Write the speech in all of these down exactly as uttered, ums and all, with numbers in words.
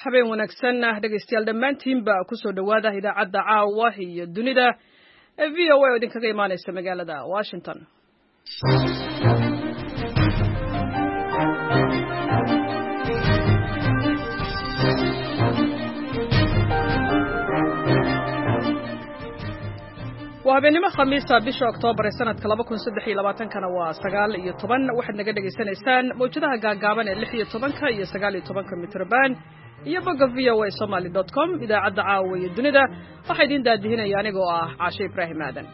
habeen wanaagsan dhegeystayaal dhammaantiinba ku soo dhawaada idaacadda caawa iyo dunida ee v o a oo idinkaga imaanaysa magaalada Washington. waa habeenimo khamiista bisha Oktoobar ee sanadka laba kun saddex iyo labaatan kana waa sagaal iyo toban waxaad naga dhageysanaysaan mawjadaha gaagaaban ee lix iyo tobanka iyo sagaal iyo tobanka mitrban iyo bogga v o a somali dot com idaacadda caawa iyo dunida waxaa idin daadihinaya anigoo ah Caashe Ibraahim Aadan.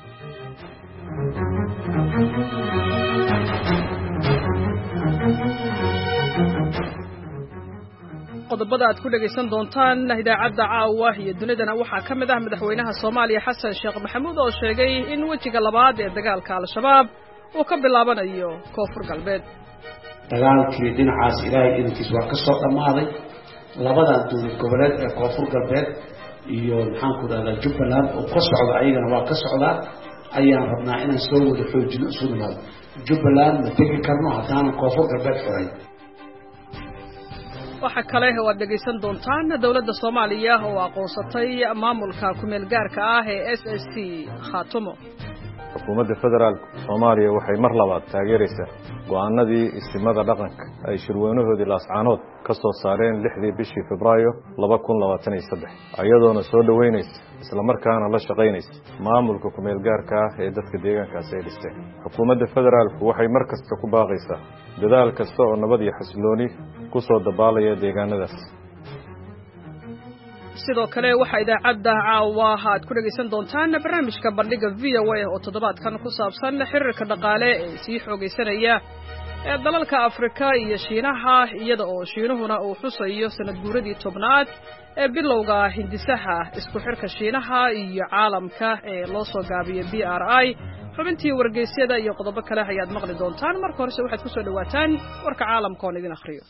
qodobada aad ku dhageysan doontaan idaacadda caawa iyo dunidana waxaa ka mid ah madaxweynaha Soomaaliya Xasan Sheekh Maxamuud oo sheegay in wajiga labaad ee dagaalka Al-Shabaab uu ka bilaabanayo Koonfur Galbeed. dagaalkii dhinacaas Ilaahay intiis waa ka soo dhamaaday labada dowlad goboleed ee Koonfur Galbeed iyo maxaan ku raadaa Jubbaland oo ka socda ayagana waa ka socdaa ayaan rabnaa inaan soo wada xoojino sunnada Jubbaland ma tegi karno haddaan Koonfur Galbeed furay. waxa kale oo aad dhageysan doontaan dawladda Soomaaliya oo aqoonsatay maamulka ku meel gaarka ah ee S S C Khaatumo. xukuumadda federaalka Soomaaliya waxay mar labaad taageeraysaa go'aanadii istimada dhaqanka ay shirweynahoodii laascaanood ka soo saareen lixdii bishii Febraayo laba kun labaatan iyo saddex ayadoona soo dhaweynaysa isla markaana la shaqeynaysa maamulka ku meel gaarka ah ee dadka deegaankaas ay dhisteen. xukuumadda federaalku waxay mar kasta ku baaqaysaa dadaal kasta oo nabad iyo xasilooni ku soo dabaalaya deegaanadaas. sidoo kale waxa idaacadda caawa aad ku dhageysan doontaan barnaamijka bandhiga V O A oo toddobaadkan ku saabsan xiriirka dhaqaale ee sii xoogeysanaya ee dalalka Afrika iyo Shiinaha iyada oo Shiinuhuna uu xusayo sanad guuradii tobnaad ee bilowga hindisaha isku xirka Shiinaha iyo caalamka ee loo soo gaabiyay B R I. xubintii wargeysyada iyo qodobo kale ayaad maqli doontaan. marka hore waxaad ku soo dhawaataan warka caalamka oo idin akhriyo.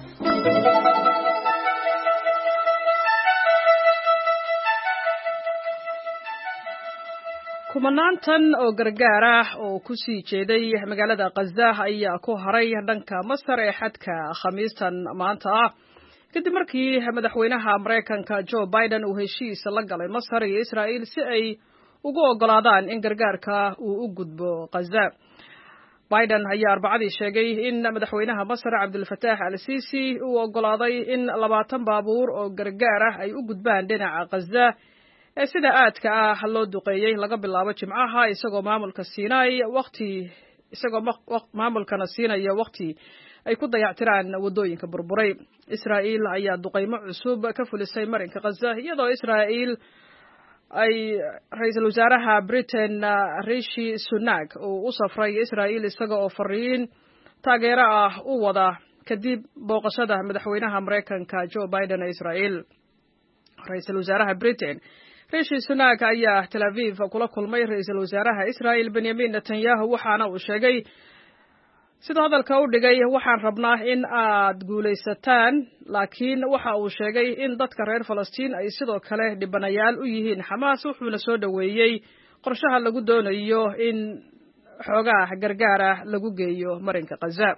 kumanaantan oo gargaar ah oo ku sii jeeday magaalada Gaza ayaa ku haray dhanka Masar ee xadka Khamiistan maanta ah kadib markii madaxweynaha Mareykanka Joe Biden uu heshiis la galay Masar iyo Israa'iil si ay ugu ogolaadaan in gargaarka uu u gudbo Gaza. Biden ayaa Arbacadii sheegay in madaxweynaha Masar Abdul Fattah al-Sisi uu ogolaaday in labaatan baabuur oo gargaar ah ay u gudbaan dhinaca Gaza ee sida aadka ah loo duqeeyay laga bilaabo Jimcaha isagoo maamulka Siinay waqti isagoo maamulkana siinaya waqti ay ku dayactiraan wadooyinka burburay. Israa'iil ayaa duqeymo cusub ka fulisay marinka Gaza iyadoo Israa'iil ay ra'iisul wasaaraha Britain Rishi Sunak uu u safray Israa'iil isagoo oo fariin taageero ah u wada kadib booqashada madaxweynaha Mareykanka Joe Biden ee Israa'iil. ra'iisul wasaaraha Britain Rishi Sunak ayaa Tel Aviv kula kulmay ra'iisul wasaaraha Israa'iil Benjamin Netanyahu waxaana uu sheegay sidoo hadalka u dhigay waxaan rabnaa in aad guulaysataan laakiin waxa uu sheegay in dadka reer Falastiin ay sidoo kale dhibanayaal u yihiin Xamaas wuxuuna soo dhaweeyay qorshaha lagu doonayo in xoogaha gargaara lagu geeyo marinka Gaza.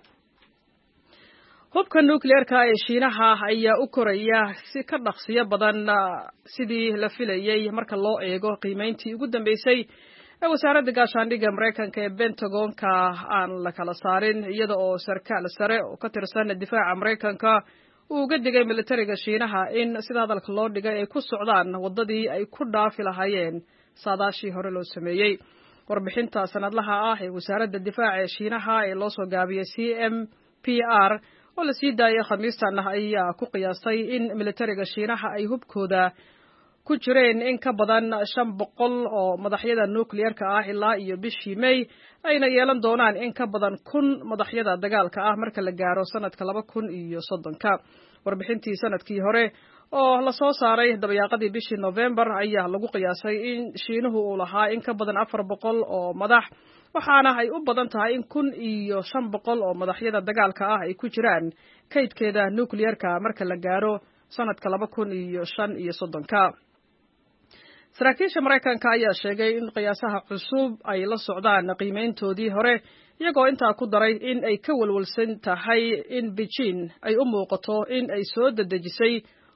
hubka nuclearka ee Shiinaha ayaa u koraya si ka dhaqsiyo badan sidii la filayay marka loo eego qiimeyntii ugu dambeysay ee wasaaradda gaashaandhigga Mareykanka ee Pentagon-ka aan la kala saarin iyada oo sarkaal sare oo ka tirsan difaaca Mareykanka uu uga digay militariga Shiinaha in sida hadalka loo dhigay ay ku socdaan wadadii ay ku dhaafi lahaayeen saadaashii hore loo sameeyay. warbixinta sanadlaha ah ee wasaaradda difaaca ee Shiinaha ee loo soo gaabiyay C M P R oo la sii daayay Khamiistan ayaa ku qiyaastay in militariga Shiinaha ay hubkooda ku jireen in ka badan shan boqol oo madaxyada nuclearka ah ilaa iyo bishii May ayna yeelan doonaan in ka badan kun madaxyada dagaalka ah marka la gaaro sanadka laba kun iyo soddonka. warbixintii sanadkii hore oo la soo saaray dabayaaqadii bishii November ayaa lagu qiyaasay in Shiinuhu uu lahaa in ka badan afar boqol oo madax waxaana ay u badan tahay in kun iyo shan boqol oo madaxyada dagaalka ah ay ku jiraan kaydkeeda nuclearka marka la gaaro sanadka laba kun iyo shan iyo soddonka. saraakiisha Mareykanka ayaa sheegay in qiyaasaha cusub ay la socdaan qiimeyntoodii hore iyagoo intaa ku daray in ay ka walwalsan tahay in Beijing ay u muuqato in ay soo dadejisay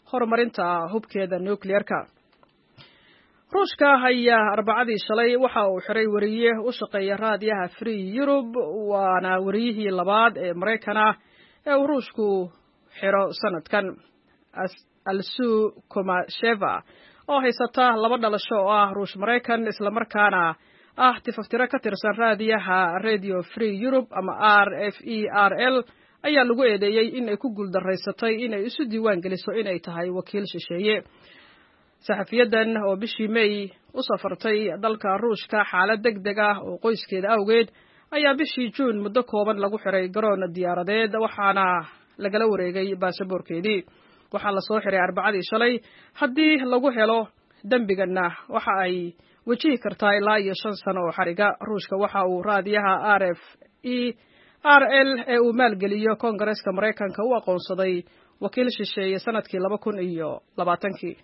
horumarinta hubkeeda nuclearka. ruushka ayaa arbacadii shalay waxa uu xiray wariye u shaqeeya raadiyaha Free Europe waana wariyihii labaad ee Mareykanka ee uu ruushku xiro sanadkan. Alsu Komasheva oo haysata laba dhalasho oo ah ruush Mareykan isla markaana ah tifaftira ka tirsan raadiyaha Radio Free Europe ama R F E R L ayaa lagu eedeeyay in ay ku guuldareysatay in ay isu diiwaan geliso in ay tahay wakiil shisheeye. saxafiyadan oo bishii May u safartay dalka Ruushka xaalad degdeg ah oo qoyskeeda awgeed ayaa bishii June muddo kooban lagu xiray garoon diyaaradeed waxaana lagala wareegay baasaboorkeedii. waxaa la soo xiray arbacadii shalay haddii lagu helo dambigana waxa ay wajihi kartaa ilaa iyo shan sano oo xariga. Ruushka waxa uu raadiyaha R F E R L ee uu maalgeliyo Koongareeska Mareykanka u aqoonsaday wakiil shisheeye sanadkii laba kun iyo labaatankii.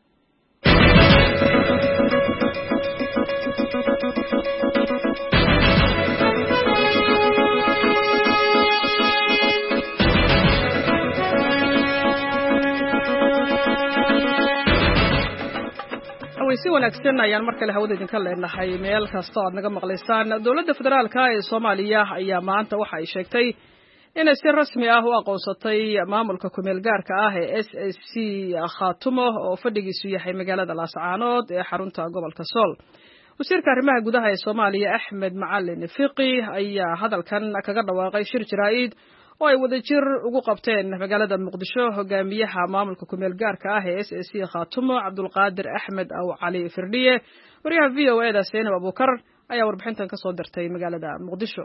si wanaagsan ayaan markale hawada idinka leenahay meel kasta oo aad naga maqlaysaan. Dowladda federaalka ee Soomaaliya ayaa maanta waxa ay sheegtay in si rasmi ah u aqoonsatay maamulka kumeel gaarka ah ee S S C Khaatumo oo fadhigiisu yahay magaalada Laascaanood ee xarunta gobolka Sool. wasiirka arrimaha gudaha ee Soomaaliya Axmed Macalin Fiqi ayaa hadalkan kaga dhawaaqay shir jaraa'id oo ay wadajir ugu qabteen magaalada Muqdisho hogaamiyaha maamulka kumeel gaarka ah ee S S C Khaatumo Cabdulqaadir Axmed Aw Cali Firdhiye. wariyaha V O A da Seenab Abuukar ayaa warbixintan ka soo dirtay magaalada Muqdisho.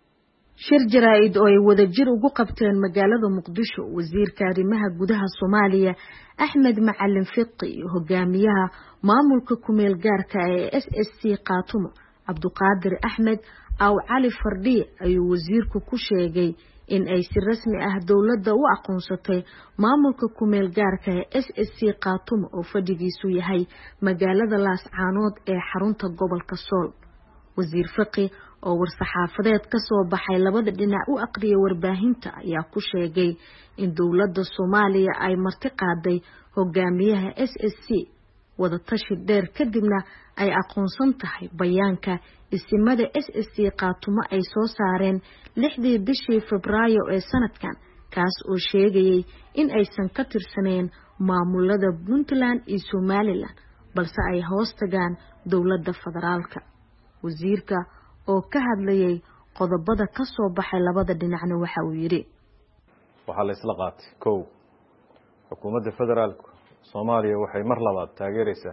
shir jaraa'id oo ay wadajir ugu qabteen magaalada Muqdisho wasiirka arrimaha gudaha Soomaaliya Axmed Macalin Fiqi hogaamiyaha maamulka kumeel gaarka ee S S C Khaatumo Cabdulqaadir Axmed Aw Cali Firdhiye ayuu wasiirku ku sheegay in ay si rasmi ah dawladda u aqoonsatay maamulka kumeel gaarka ee S S C Khaatumo oo fadhigiisu yahay magaalada Laascaanood ee xarunta gobolka Sool. wasiir Fiqi oo war-saxaafadeed ka soo baxay labada dhinac u aqriyay warbaahinta ayaa ku sheegay in dawladda Soomaaliya ay marti qaaday hogaamiyaha S S C wada tashi dheer kadibna ay aqoonsan tahay bayaanka isimada S S C Khaatumo ay soo saareen lixdii bishii Febraayo ee sanadkan kaas oo sheegayay in aysan ka tirsaneen maamulada Puntland iyo Somaliland balse ay hoos tagaan dawladda federaalka. wasiirka oo ka hadlayay qodobada ka soo baxay labada dhinacna waxa uu yiri waxa la isla qaatay kow xukuumadda federaalka Soomaaliya waxay mar labaad taageeraysaa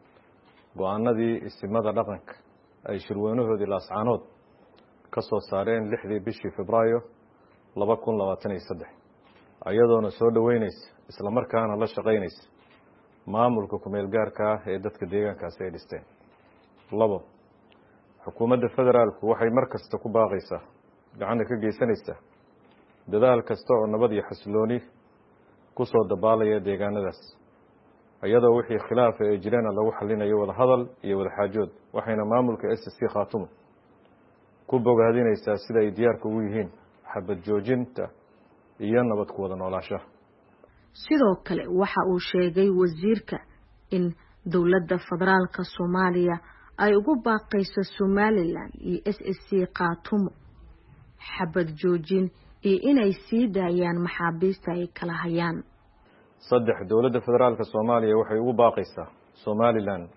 go'aanadii isimada dhaqanka ay shirweynahoodii Laascaanood ka soo saareen lixdii bishii Febraayo laba kun labaatan iyo saddex ayadoona soo dhaweynaysa isla markaana la shaqeynaysa maamulka kumeel gaarka ah ee dadka deegaankaas ay dhisteen. labo xukuumadda federaalku waxay mar kasta ku baaqaysaa gacan ka geysanaysaa dadaal kasta oo nabad iyo xasilooni ku soo dabaalaya deegaanadaas ayadoo wixii khilaaf ay jireen lagu xalinayo wada hadal iyo wada xaajood waxayna maamulka S S C Khaatumo ku bogaadinaysaa sida ay diyaarka ugu yihiin xabad joojinta iyo nabad ku wada noolaanshaha. sidoo kale waxa uu sheegay wasiirka in dawladda federaalka Soomaaliya ay ugu baaqayso Somaliland iyo S S C Khaatumo xabad joojin iyo inay sii daayaan maxaabiista ay kala hayaan. saddex dawladda federaalka Soomaaliya waxay ugu baaqaysaa Somaliland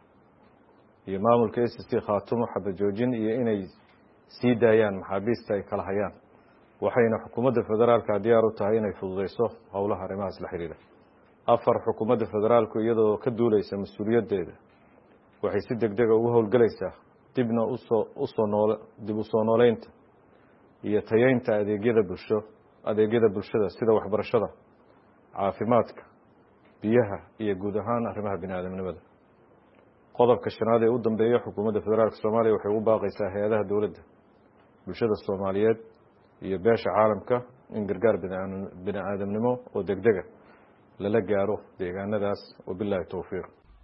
iyo maamulka S S C Khaatumo xabad joojin iyo inay sii daayaan maxaabiista ay kala hayaan waxayna xukuumadda federaalka diyaar u tahay inay fududeyso howlaha arrimahaas la xiriira. afar xukuumadda federaalku iyadoo ka duuleysa mas'uuliyadeeda waxay si degdeg ah ugu howlgalaysaa dibna u soo u soo nool dib u soo nooleynta iyo tayeynta adeegyada bulsho adeegyada bulshada sida waxbarashada caafimaadka biyaha iyo guud ahaan arrimaha bini'aadanimada. qodobka shanaad ee u dambeeya xukuumadda federaalka Soomaaliya waxay u baaqaysaa hay'adaha dawladda bulshada Soomaaliyeed iyo beesha caalamka in gargaar bini'aadanimo oo degdeg ah lala gaaro deegaanadaas wabillahi tawfiiq.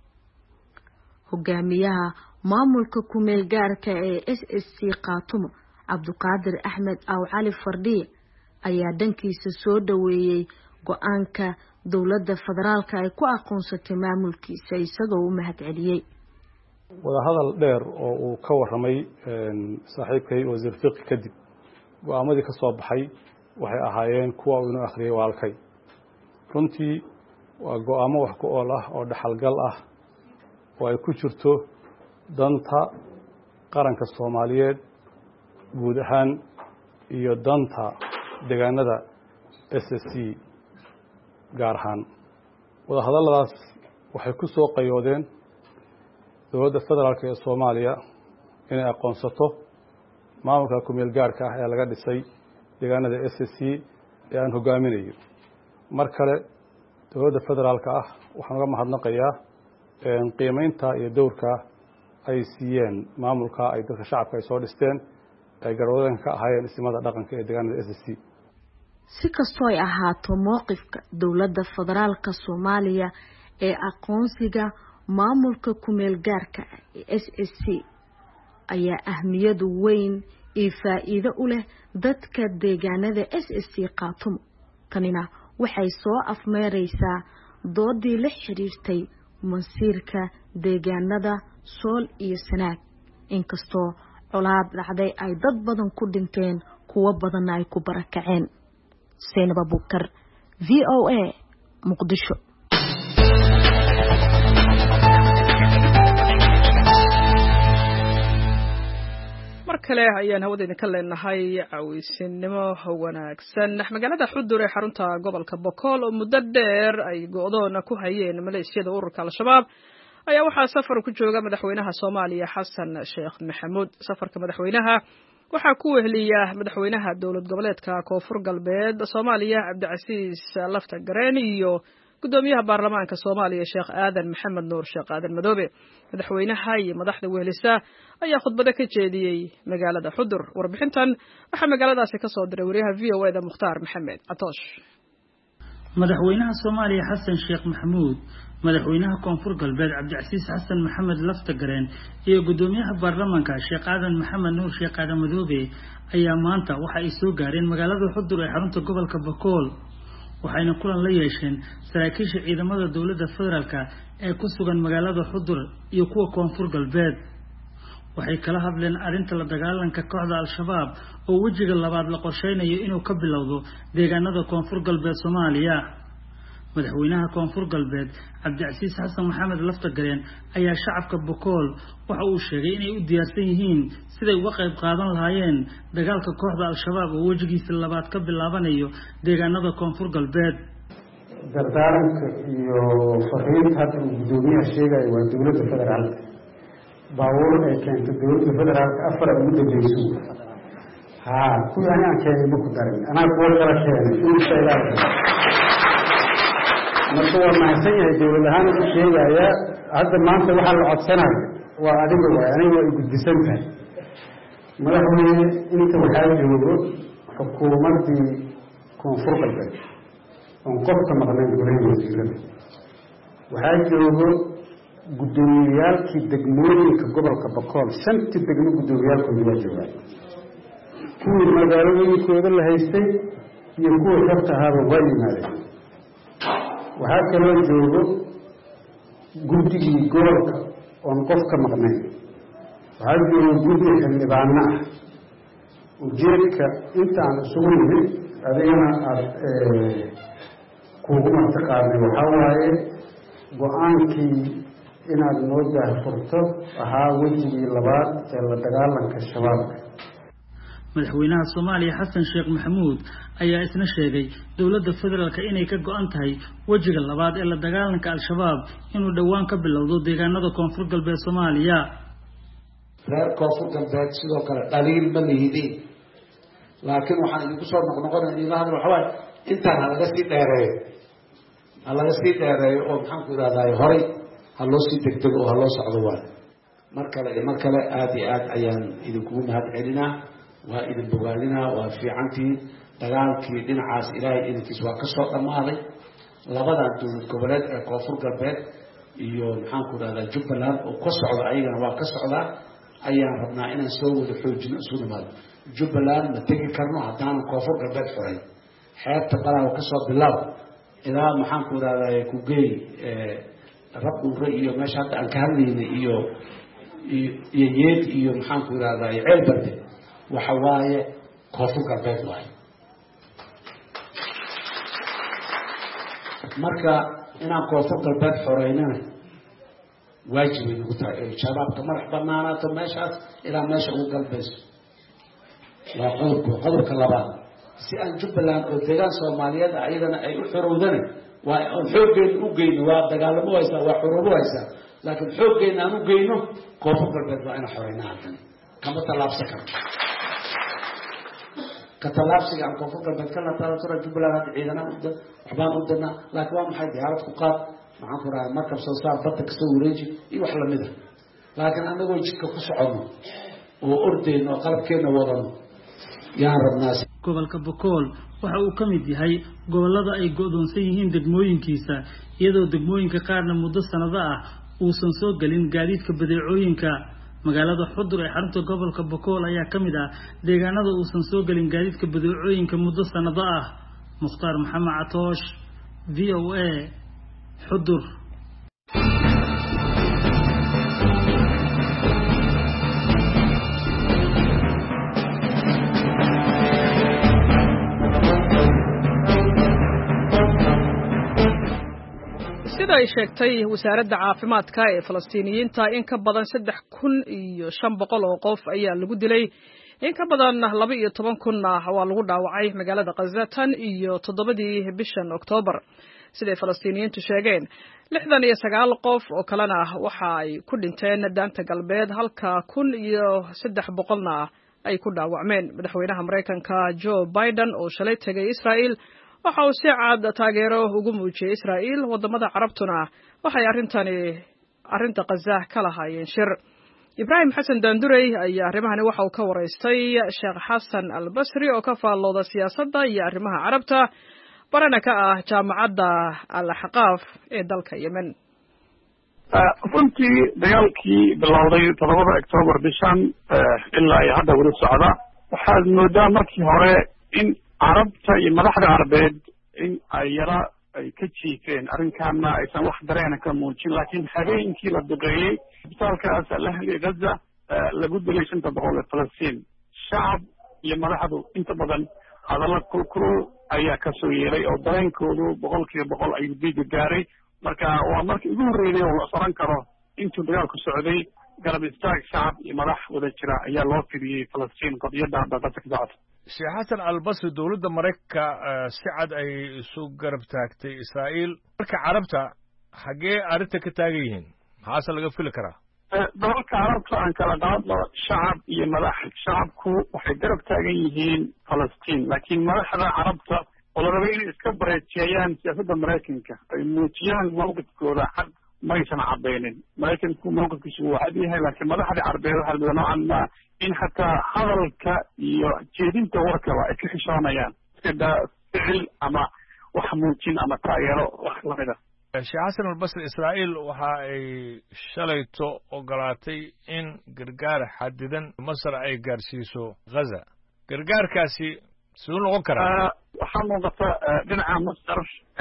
hogaamiyaha maamulka kumeel gaarka ee S S C Khaatumo Cabdulqaadir Axmed Aw Cali Firdhiye ayaa dhankiisa soo dhaweeyay go-aanka dowladda federaalka ay ku aqoonsatay maamulkiisa isagoo u mahadceliyey. wadahadal dheer oo uu ka waramay saaxiibkay wasiir fiqi kadib go'aamadii ka soo baxay waxay ahaayeen kuwa uu inoo akhriyay walaalkay. runtii waa go'aamo wax ku ool ah oo dhaxalgal ah oo ay ku jirto danta qaranka Soomaaliyeed guud ahaan iyo danta deegaanada S S C gaar ahaan. wadahadalladaas waxay ku soo qayoodeen dowladda federaalka ee Soomaaliya inay aqoonsato maamulka kumeel gaarka ah ee laga dhisay deegaanada S S C ee aan hogaaminayo. mar kale dowladda federaalka ah waxaan uga mahadnaqayaa qiimeynta iyo dowrka ay siiyeen maamulka ay dadka shacabka ay soo dhisteen ay garwadeen ka ahaayeen ismada dhaqanka ee deegaanada S S C. si kastoo ay ahaato mowqifka dowladda federaalka Soomaaliya ee aqoonsiga maamulka kumeel gaarka ee S S C ayaa ahmiyad weyn iyo faa'iido u leh dadka deegaanada S S C qaatumo. tanina waxay soo afmeeraysaa doodii la xiriirtay masiirka deegaanada Sool iyo Sanaag, inkastoo colaad dhacday ay dad badan ku dhinteen kuwa badan ay ku barakaceen. Seenaba Bukar, V O A, Muqdisho. markale ayaan hawadeena ka leenahay caawisinimo wanaagsan. magaalada Xudur ee xarunta gobolka Bokool oo muddo dheer ay go'doon ku hayeen maleeshiyada ururka Al-Shabaab ayaa waxaa safar ku jooga madaxweynaha Soomaaliya Xasan Sheekh Maxamuud. safarka madaxweynaha waxaa ku weheliya madaxweynaha dowlad goboleedka Koonfur Galbeed Soomaaliya Cabdicasiis Lafta Gareen iyo gudoomiyaha baarlamaanka Soomaaliya Sheekh Aadan Maxamed Nuur Sheekh Aadan Madoobe. madaxweynaha iyo madaxda wehelisa ayaa khudbada ka jeediyay magaalada Xudur. warbixintan waxa magaaladaasi ka soo diray wariyaha V O A da Mukhtaar Maxamed Atoosh. madaxweynaha Soomaaliya Xasan Sheekh Maxamuud, madaxweynaha Koonfur Galbeed Cabdicasiis Xasan Maxamed Lafta Gareen iyo gudoomiyaha baarlamaanka Sheekh Aadan Maxamed Nuur Sheekh Aadan Madoobe ayaa maanta waxa ay soo gaareen magaalada Xudur ee xarunta gobolka Bokool. waxayna kulan la yeesheen saraakiisha ciidamada dowladda federaalka ee ku sugan magaalada Xudur iyo kuwa Koonfur Galbeed. waxay kala hadleen arinta la dagaalanka kooxda Al-Shabaab oo wajiga labaad la qorsheynayo inuu ka bilowdo deegaanada Koonfur Galbeed Soomaaliya. madaxweynaha Koonfur Galbeed Cabdicasiis Xasan Maxamed Lafta Gareen ayaa shacabka Bokool waxa uu sheegay inay u diyaarsan yihiin siday uga qayb qaadan lahaayeen dagaalka kooxda Al-Shabaab oo wajigiisa labaad ka bilaabanayo deegaanada Koonfur Galbeed. dardaaranka iyo fariinta hadda uu gudoomiyaha sheegay waa dowladda federaalka. baabuur ay keento dowladda federaalka afar ugu dambayso. haa kuwii anaan keenay ma ku darin anaa kuwa kala keenay inta ilaahay marka waa mahadsan yahay dowlad ahaan u sheegaya hadda maanta waxaa la codsanayo waa adiga waay aniga way gudbisan tahay madaxweyne inta waxaa joogo xukuumaddii Koonfur Galbeed oon qofka maqnayn golaha wasiirada. waxaa joogo gudoomiyaalkii degmooyinka gobolka Bokool shantii degmo gudoomiyaalkooda waa joogaan. kuwii magaalooyinkooda la haystay iyo kuwa xogta ahaaba waa yimaadeen. waxaa kaloo joogo guddigii gobolka oon qof ka maqnayn. waxaa joogo guddi xildhibaano ah. ujeedka intaan isugu nimid adigana aada kuugu martiqaadnay waxaa waaye go-aankii inaad noo daahfurto ahaa wejigii labaad ee la dagaalanka shabaabka. madaxweynaha Soomaaliya Xasan Sheekh Maxamuud ayaa isna sheegay dowladda federaalka inay ka go'an tahay wajiga labaad ee la dagaalanka Al-Shabaab inuu dhawaan ka bilowdo deegaanada Koonfur Galbeed Soomaaliya. reer Koonfur Galbeed sidoo kale dhaliil ma lihidin, laakiin waxaan idinku soo noqnoqonaya ila hadal waxa waaye intaan halaga sii dheereeyo halaga sii dheereeyo oo maxaan ku ihahdaay horay ha loo sii degdego oo ha loo socdo waay. mar kale iyo mar kale aada iyo aad ayaan idinkugu mahad celinaa, waa idin bogaadinaa, waa fiicantii dagaalkii dhinacaas ilaahay idinkiis waa ka soo dhammaaday. labadan dowlad goboleed ee Koonfur Galbeed iyo maxaan ku ihahdaa Jubbaland oo ka socda ayagana waa ka socdaa ayaan rabnaa inaan soo wada xoojino isu nimaado. Jubbaland ma tegi karno haddaan Koonfur Galbeed furay. xeebta balaaw ka soo bilaab ilaa maxaan ku idhahdaa ku geey rab dhunre iyo meesha hadda aan ka hadlaynay iyo iyo yeed iyo maxaan ku idhahdaa ceel barde waxa waaye koonfur galbeed waaye marka inaan koonfur galbeed xoreynana waajib ay nagu tahay oo shabaabka madax banaanaato meeshaas ilaa meesha ugu galbayso waa qodobka qodobka labaad si aan jubbaland oo deegaan soomaaliyeed ayadana ay u xorowdana waa aan xooggeena u geyno waa dagaalamo haysaa waa xoroobo haysaa laakiin xooggeena aan u geyno koonfur galbeed waa inaan xoreynaa haddana kama tallaabsan karno ka tallaabsiga aan koonfur galbeed ka lataatura jubbaland hadda ciidanaan uda waxbaan u dirnaa laakiin waa maxay diyaarad ku qaad maxaan ku rahaa markab soo saar badda kasoo wareeji iyo wax lamid a laakiin anagoo jidka ku soconno oo ordeyno oo qalabkeenna wadano yaan rabnaa. gobolka Bokool waxa uu ka mid yahay gobolada ay go'doonsan yihiin degmooyinkiisa iyadoo degmooyinka qaarna muddo sanado ah uusan soo galin gaadiidka badeecooyinka. magaalada Xudur ee xarunta gobolka Bokool ayaa ka mid ah deegaanada uusan soo galin gaadiidka badeecooyinka muddo sanado ah. Mukhtaar Maxamed Catoosh, V O A, Xudur. sida ay sheegtay wasaaradda caafimaadka ee Falastiiniyiinta in ka badan saddex kun iyo shan boqol oo qof ayaa lagu dilay in ka badan laba iyo toban kun waa lagu dhaawacay magaalada Gaza tan iyo toddobadii bishan Oktoobar. Siday Falastiiniyiintu sheegeen lixdan iyo sagaal qof oo kalena waxa ay ku dhinteen daanta galbeed halka kun iyo saddex boqolna ay ku dhaawacmeen. madaxweynaha Mareykanka Joe Biden oo shalay tagay Israel waxa uu si cad taageero ugu muujiyay Israel. wadamada Carabtuna waxay arintani arinta Gaza kala hayeen shir. Ibrahim Xasan Daandurey ayaa arrimahani waxa uu ka wareystay Sheekh Xasan Al-Basri oo ka faallooda siyaasadda iyo arrimaha Carabta barana ka ah jaamacadda Al-Ahqaaf ee dalka Yemen. runtii dagaalkii bilowday toddobada Oktoobar bishan ilaa ay hadda weli socda waxaad moodaa markii hore in carabta iyo madaxda Carabeed in ay yara ay ka jiifeen arrinkaana aysan wax dareena ka muujin laakiin habeenkii la duqeeyey isbitaalkaas Al-Ahli Gaza lagu dilay shanta boqol ee Falastiin shacab iyo madaxdu inta badan hadalla kulkulul ayaa ka soo yeeray oo dareenkoodu boqolkiiba boqol ay diiga gaaray marka waa markii ugu horreeyay oo la soran karo intuu dagaalku socday garab istaag shacab iyo madax wada jira ayaa loo fidiyey Falastiin qadiyadda hadda ka socota. Sheekh Xasan Al-Basri dowladda Mareykanka si cad ay isu garab taagtay Israa'iil marka Carabta xagee arrinta ka taagan yihiin maxaase laga fili karaa dalalka Carabta aan kala qaadno shacab iyo madax shacabku waxay garab taagan yihiin Falastiin laakiin madaxda Carabta oo la rabay inay iska bareejiyaan siyaasadda Mareykanka ay muujiyaan mowqifkooda cad maysan cadaynin Mareykanku mowqifkiisu waa cad yahay laakiin madaxda Carabeed waxaa la noocan ma in xataa hadalka iyo jeedinta warkaba ay ka xishoonayaan sida ficil ama wax muujin ama taageero wax lamid ah. Sheekh Xasan Al-Basri Israa'iil waxa ay shalayto ogolaatay in gargaar xadidan Masar ay gaarsiiso Gaza gargaarkaasi siduu noqon karaa waxaa muuqata dhinaca Masar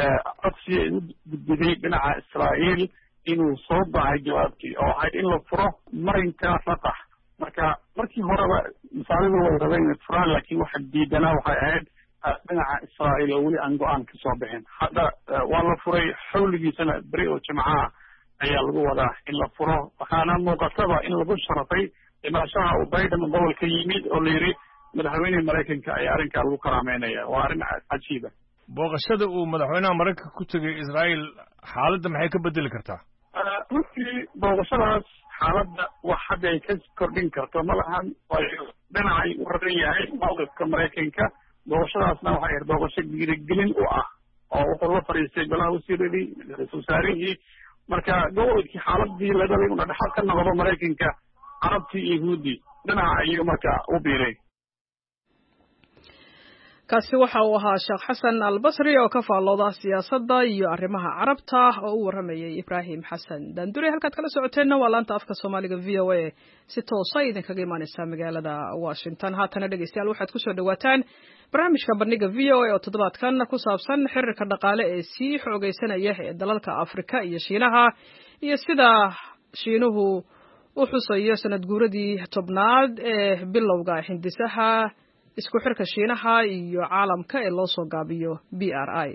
codsi u gudbiday dhinaca Israa'iil inuu soo baahay jawaabtii oo ahayd in la furo marinka Rafah marka markii horeba masaalidu way rabeen furaan laakiin waxa diidanaa waxay ahayd dhinaca Israa'iil oo weli aan go'aan ka soo bixin hadda waa la furay xawligiisana beri oo jimcaha ayaa lagu wadaa in la furo waxaana muuqataba in lagu sharafay dhimashaha uu Biden gobolka yimid oo la yiri madaxweynaha Mareykanka ayaa arrinkaa lagu karaameynaya waa arrin cajiib ah. booqashada uu madaxweynaha Mareykanka ku tagay Israa'iil xaaladda maxay ka bedeli kartaa runtii booqashadaas xaaladda wax hadda ay ka kordhin karto malahan dhinacay u raran yahay mowqifka Mareykanka booqashadaasna waxay ahayd booqasho dhiirigelin u ah oo wuxuu la fadhiistay golaha wasiiradii ra-iisul wasaarihii marka gobolkii xaaladii la rabay inuu dhexal ka noqdo Mareykanka carabtii iyo yahuudii dhinaca ayuu marka u biiray. kaasi waxa uu ahaa sheekh xasan albasri oo ka faallooda siyaasadda iyo arrimaha carabta oo u waramayay ibraahim xasan daandure. halkaad kala socoteenna waa laanta afka soomaaliga v o a si toosa idinkaga imaaneysa magaalada washington. haatana dhegeystayaal waxaad kusoo dhawaataan barnaamijka bandhiga v o a oo toddobaadkan ku saabsan xiriirka dhaqaale ee sii xoogeysanaya ee dalalka afrika iyo shiinaha iyo sida shiinuhu u xusayo sanad guuradii tobnaad ee bilowga hindisaha isku xirka shiinaha iyo caalamka ee loo soo gaabiyo B R I.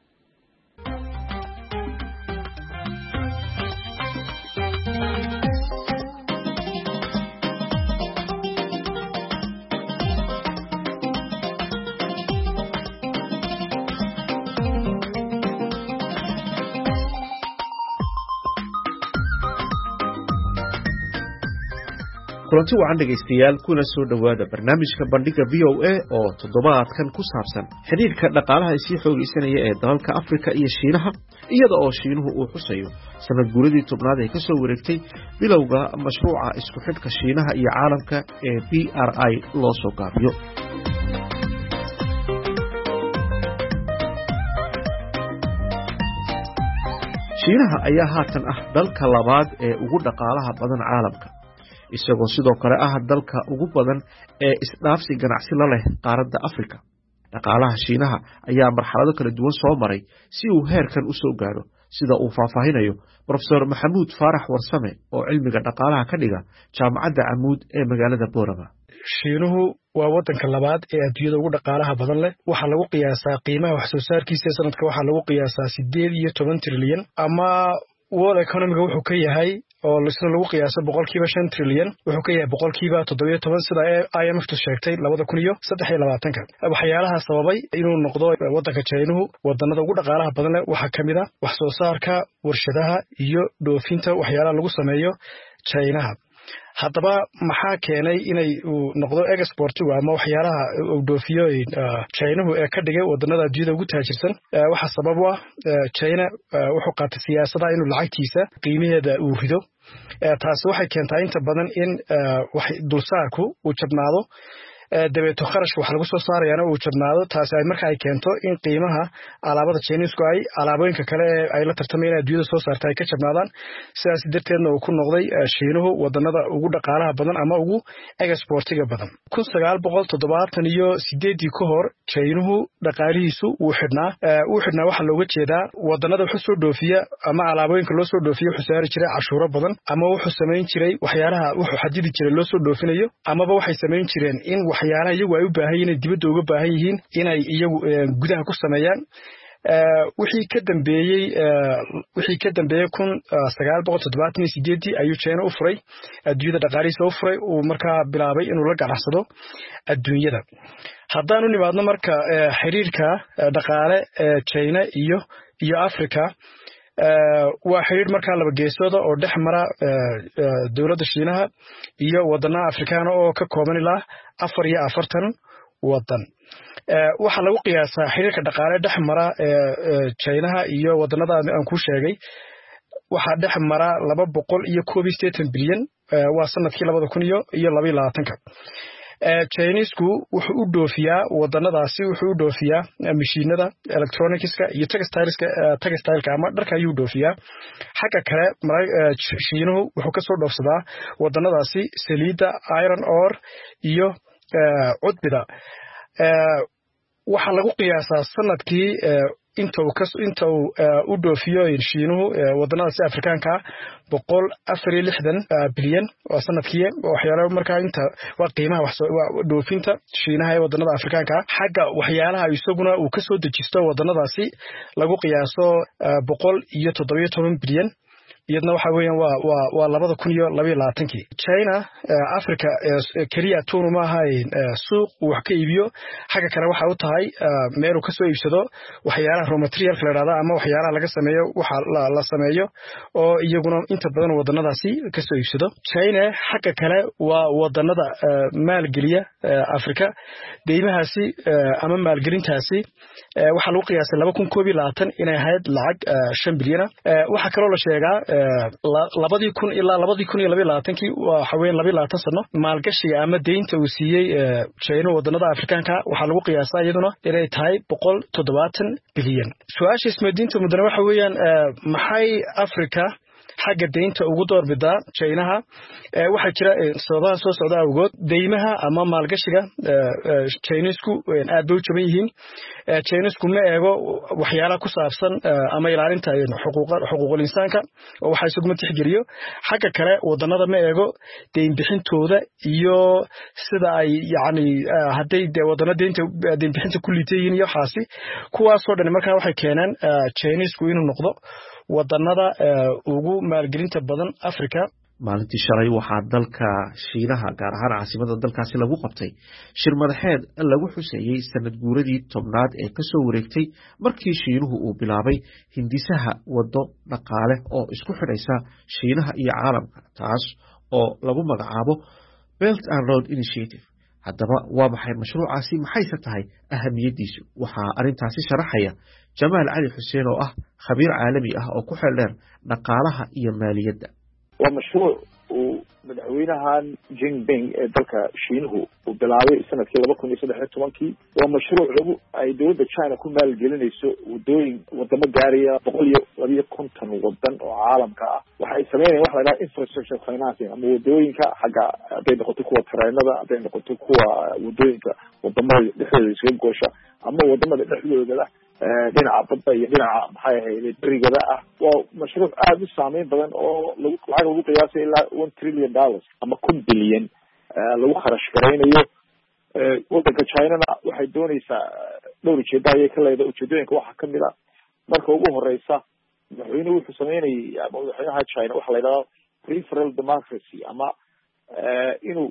kulanti wacan dhegaystayaal kuna soo dhowaada barnaamijka bandhiga v o a oo toddobaadkan ku saabsan xidhiirka dhaqaalaha isii xoogaysanaya ee dalalka afrika iyo shiinaha iyada oo shiinuhu uu xusayo sanad guuradii tobnaad ee ka soo wareegtay bilowga mashruuca isku xidhka shiinaha iyo caalamka ee B R I loo soo gaabiyo. shiinaha ayaa haatan ah dalka labaad ee ugu dhaqaalaha badan caalamka, isagoo sidoo kale ah dalka ugu badan ee isdhaafsi ganacsi la leh qaaradda Afrika. dhaqaalaha shiinaha ayaa marxalado kala duwan soo maray si uu heerkan u soo gaaro, sida uu faahfaahinayo Professor Maxamuud Faarax Warsame oo cilmiga dhaqaalaha ka dhiga Jaamacadda Amuud ee magaalada Boorama. shiinuhu waa wadanka labaad ee adduunyada ugu dhaqaalaha badan leh. waxaa lagu qiyaasaa qiimaha wax soo saarkiisa sanadka waxaa lagu qiyaasaa sideed iyo toban trilyan, ama world economiga wuxuu ka yahay oo sida lagu qiyaaso boqolkiiba shan trilyan, wuxuu ka yahay boqolkiiba toddobiyo toban sida I M F tu sheegtay labada kun iyo saddex iyo labaatanka. waxyaalaha sababay inuu noqdo wadanka Shiinuhu wadanada ugu dhaqaalaha badan leh waxaa kamid ah wax soo saarka warshadaha iyo dhoofinta waxyaalaha lagu sameeyo Shiinaha. haddaba maxaa keenay inay uu noqdo exportigu ama waxyaalaha uu dhoofiyo Shiinuhu ee ka dhigay wadanada adduunyada ugu taajirsan? waxa sabab u ah China wuxuu qaatay siyaasadda inuu lacagtiisa qiimaheeda uu rido. taasi waxay keentaa inta badan in wax dulsaarku uu jabnaado, dabeeto kharashka wax lagu soo saarayana uu jabnaado. taasi ay marka ay keento in qiimaha alaabada Chinese-ku ay alaabooyinka kale ee ay la tartamayaan adduunyada soo saarta ay ka jabnaadaan. sidaas darteedna uu ku noqday Shiinuhu wadanada ugu dhaqaalaha badan ama ugu exportiga badan. kun sagaal boqol toddobaatan iyo sideedii ka hor Shiinuhu dhaqaalihiisu wuu xidhnaa uu xidhnaa waxa looga jeedaa wadanada wuxuu soo dhoofiya ama alaabooyinka loo soo dhoofiyo wuxuu saari jiray cashuuro badan, ama wuxuu samayn jiray waxyaalaha wuxuu xadidi jiray loo soo dhoofinayo, amaba waxay samayn jireen in waxyaalaha iyagu ay u baahan yihiin dibadda uga baahan yihiin inay iyagu gudaha ku sameeyaan. wixii ka dambeeyay wixii ka dambeeyay kun sagaal boqol toddobaatan iyo sideedii ayuu China u furay adduunyada dhaqaalihiisa u furay uu markaa bilaabay inuu la ganacsado adduunyada. haddaan u nimaadno marka xiriirka dhaqaale ee China iyo iyo Afrika, waa xiriir markaa laba geesooda oo dhex mara dowladda Shiinaha iyo wadanaha Afrikaana oo ka kooban ilaa afar iyo afartan wadan. waxaa lagu qiyaasaa xiriirka dhaqaale dhex mara Chinaha iyo wadanada aan ku sheegay waxaa dhex mara laba boqol iyo koob iyo siddeetan bilyan, waa sanadkii labada kun iyo laba iyo labaatanka. Chinese-ku wuxuu u dhoofiyaa wadanadaasi wuxuu u dhoofiyaa mashiinada electronicska iyo textileska textileka ama dharka ayuu dhoofiyaa. xagga kale Shiinuhu wuxuu ka soo dhoofsadaa wadanadaasi saliidda, iron ore iyo cudbida. waxaa lagu qiyaasaa sanadkii inta uu inta uu u dhoofiyo Shiinuhu wadanadaasi Afrikaanka boqol afar iyo lixdan bilyan oo sanadkii. waxyaalaha markaa inta waa qiimaha wax dhoofinta Shiinaha ee wadanada Afrikaanka. xagga waxyaalaha isaguna uu ka soo dejisto wadanadaasi lagu qiyaaso boqol iyo toddobiyo toban bilyan, iyadna waxa weeyaan waa waa waa labada kun iyo laba iyo labaatankii. China Africa kaliya tuunu ma ahayn suuq wax ka iibiyo, xagga kale waxa uu tahay meel uu ka soo iibsado waxyaalaha raw material la yiraahdo ama waxyaalaha laga sameeyo waxa la sameeyo oo iyaguna inta badan wadanadaasi ka soo iibsado. China xagga kale waa wadanada maalgeliya Africa, deymahaasi ama maalgelintaasi waxa lagu qiyaasay laba kun iyo koob iyo labaatan inay ahayd lacag shan bilyan. waxa kale oo la sheegaa labadii kun ilaa labadii kun iyo laba iyo labaatankii waxa weeyaan laba iyo labaatan sano maalgashiga ama deynta uu siiyey China wadannada Afrikaanka waxaa lagu qiyaasaa iyaduna inay tahay boqol toddobaatan bilyan. Su'aasha ismeydiinta mudane waxa weeyaan maxay Afrika xagga deynta ugu doorbidaa Chinaha waxaa jira sababaha soo socda awgood deymaha ama maalgashiga Chinesku aad bay u jaban yihiin. Chinesku ma eego waxyaalaha ku saabsan ama ilaalinta xuquuqda xuquuqul insaanka oo waxa isugu tixgeliyo xagga kale wadannada ma eego deyn bixintooda iyo sida ay yaani haday wadannada deynta deyn bixinta ku liitayeen iyo xaasi kuwaas oo dhan markaa waxay keenaan Chinesku inuu noqdo wadannada ugu maalgelinta badan Afrika. maalintii shalay waxaa dalka Shiinaha gaar ahaan caasimada dalkaasi lagu qabtay shir madaxeed lagu xuseeyay sanad guuradii tobnaad ee ka soo wareegtay markii Shiinuhu uu bilaabay hindisaha wado dhaqaale oo isku xidhaysa Shiinaha iyo caalamka taas oo lagu magacaabo Belt and Road Initiative. haddaba waa maxay mashruucaasi maxayse tahay ahamiyadiisu waxaa arintaasi sharaxaya Jamaal Cali Xuseen oo ah khabiir caalami ah oo ku xeel dheer dhaqaalaha iyo maaliyadda. waa mashruuc uu madaxweynahan Jinping ee dalka Shiinuhu uu bilaabay sanadkii laba kun iyo saddex iyo tobankii. waa mashruuc lagu ay dowladda China ku maalgelinayso wadooyin wadamo gaaraya boqol iyo laba iyo konton wadan oo caalamka ah. waxay sameynayaan waxa la yiraahdo infrastructure financing ama wadooyinka xagga haday noqoto kuwa tareenada haday noqoto kuwa wadooyinka wadamada dhexdooda isugu goosha ama wadamada dhexdooda dhinaca badda iyo dhinaca maxay ahayd berigada ah. waa mashruuc aad u saameyn badan oo lagu lacag lagu qiyaasay ilaa one trillion dollars ama kun bilyan lagu kharash garaynayo. waddanka China-na waxay doonaysaa dhowr ujeedo ayay ka leedahay. ujeedooyinka waxaa kamid ah marka ugu horeysa madaxweynuhu wuxuu sameynayay ama madaxweynaha China waxa la yidhahdo peripheral democracy ama inuu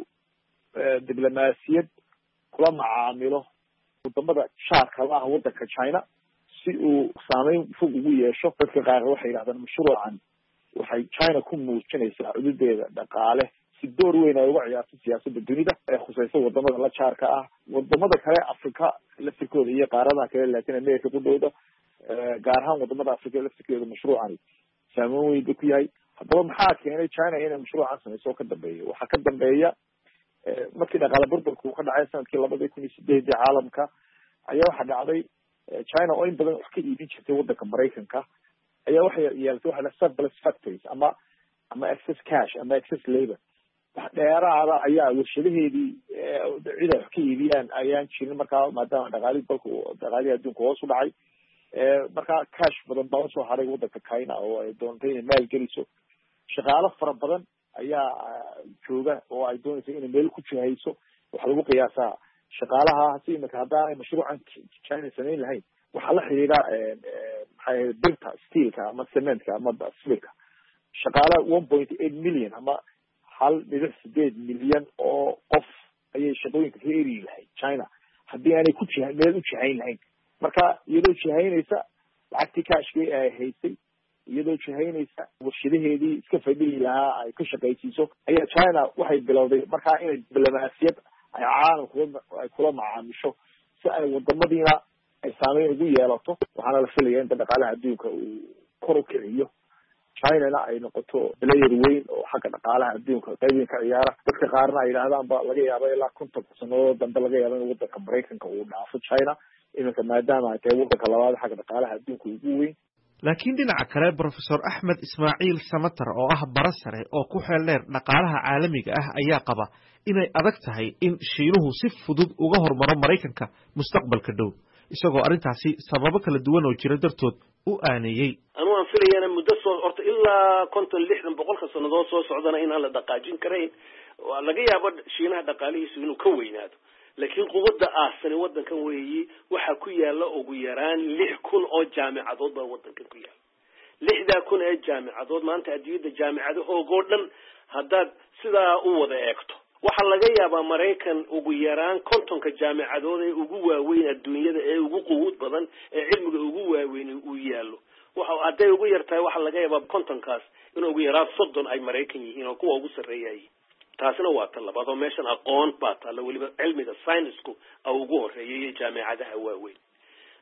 diblomaasiyad kula macaamilo wadamada shaarka la ah waddanka China si uu saameyn fog ugu yeesho. dadka qaar waxay yidhahdaan mashruucan waxay China ku muujinaysaa xuduudeeda dhaqaale si door weyn ay uga ciyaarto siyaasadda dunida ee khusaysa wadamada la jaarka ah. wadamada kale Afrika laftirkooda iyo qaaradaha kale Latin America ku dhowda gaar ahaan wadamada Afrika laftirkooda mashruucan saameyn weyn ku yahay. haddaba maxaa keenay China inay mashruucan sameyso ka dambeeyo? waxaa ka dambeeya markii dhaqaale burburku ka dhacay sanadkii labada kun iyo sideedii caalamka ayaa waxa dhacday China oo in badan wax ka iibin jirtay waddanka Mareykanka ayaa waxay yeelatay waxa la surplus factories ama ama excess cash ama excess labor. wax dheeraada ayaa warshadaheedii cid wax ka iibiyaan ayaan jirin markaa maadaama dhaqaalihii dalku dhaqaalihii adduunka hoos u dhacay. markaa cash badan baa soo haray waddanka China oo ay doontay inay maal geliso. shaqaale fara badan ayaa jooga oo ay doonayso inay meel ku jihayso. waxa lagu qiyaasaa shaqaalaha si imika haddaan mashruucan China sameyn lahayn waxaa la xiriira maxay birta steelka ama cementka ama silka shaqaale one point eight million ama hal dhibic sideed milyan oo qof ayay shaqooyinka ka eri lahayd China haddii aanay ku jihayn meel u jihayn lahayn. marka iyadoo jihaynaysa lacagtii kaashkii ay haysay iyadoo jihaynaysa warshadaheedii iska fadhiyi lahaa ay ka shaqaysiiso ayaa China waxay bilowday markaa inay diblomaasiyad ay caalamka ay kula macaamisho si ay wadamadiina ay saameyn ugu yeelato. waxaana la filayaa in dhaqaalaha adduunka uu kor u kiciyo China-na ay noqoto player weyn oo xagga dhaqaalaha adduunka qayb weyn ka ciyaara. dadka qaarna ay yidhaahdaan ba laga yaabo ilaa konton sanadood dambe laga yaabo in waddanka Mareykanka uu dhaafo China iminka maadaama ay tahay waddanka labaad xagga dhaqaalaha adduunka ugu weyn. laakiin dhinaca kale Professor Axmed Ismaaciil Samatar oo ah bara sare oo ku xeel dheer dhaqaalaha caalamiga ah ayaa qaba inay adag tahay in Shiinuhu si fudud uga hormaro Mareykanka mustaqbalka dhow isagoo arintaasi sababo kala duwan oo jira dartood u aaneeyay. anu aan filayana muddo soo horta ilaa konton lixdan boqolka sanadood soo socdana in aan la dhaqaajin karayn waa laga yaabo Shiinaha dhaqaalihiisu inuu ka weynaado. laakiin quwadda aasani waddankan weeyi waxa ku yaala ugu yaraan lix kun oo jaamicadood baa waddankan ku yaala. lixda kun ee jaamicadood maanta adduunyada jaamicadahoogo dhan haddaad sidaa u wada eegto waxa laga yaabaa Mareykan ugu yaraan kontonka jaamicadood ee ugu waaweyn adduunyada ee ugu quwad badan ee cilmiga ugu waaweyn uu yaalo. waxa haday ugu yartahay waxa laga yaabaa kontonkaas in ugu yaraan soddon ay Mareykan yihiin oo kuwa ugu sareeyay. taasina waa talabaad oo meeshan aqoon baa taala waliba cilmiga science-ku oo ugu horeeyay jaamicadaha waaweyn.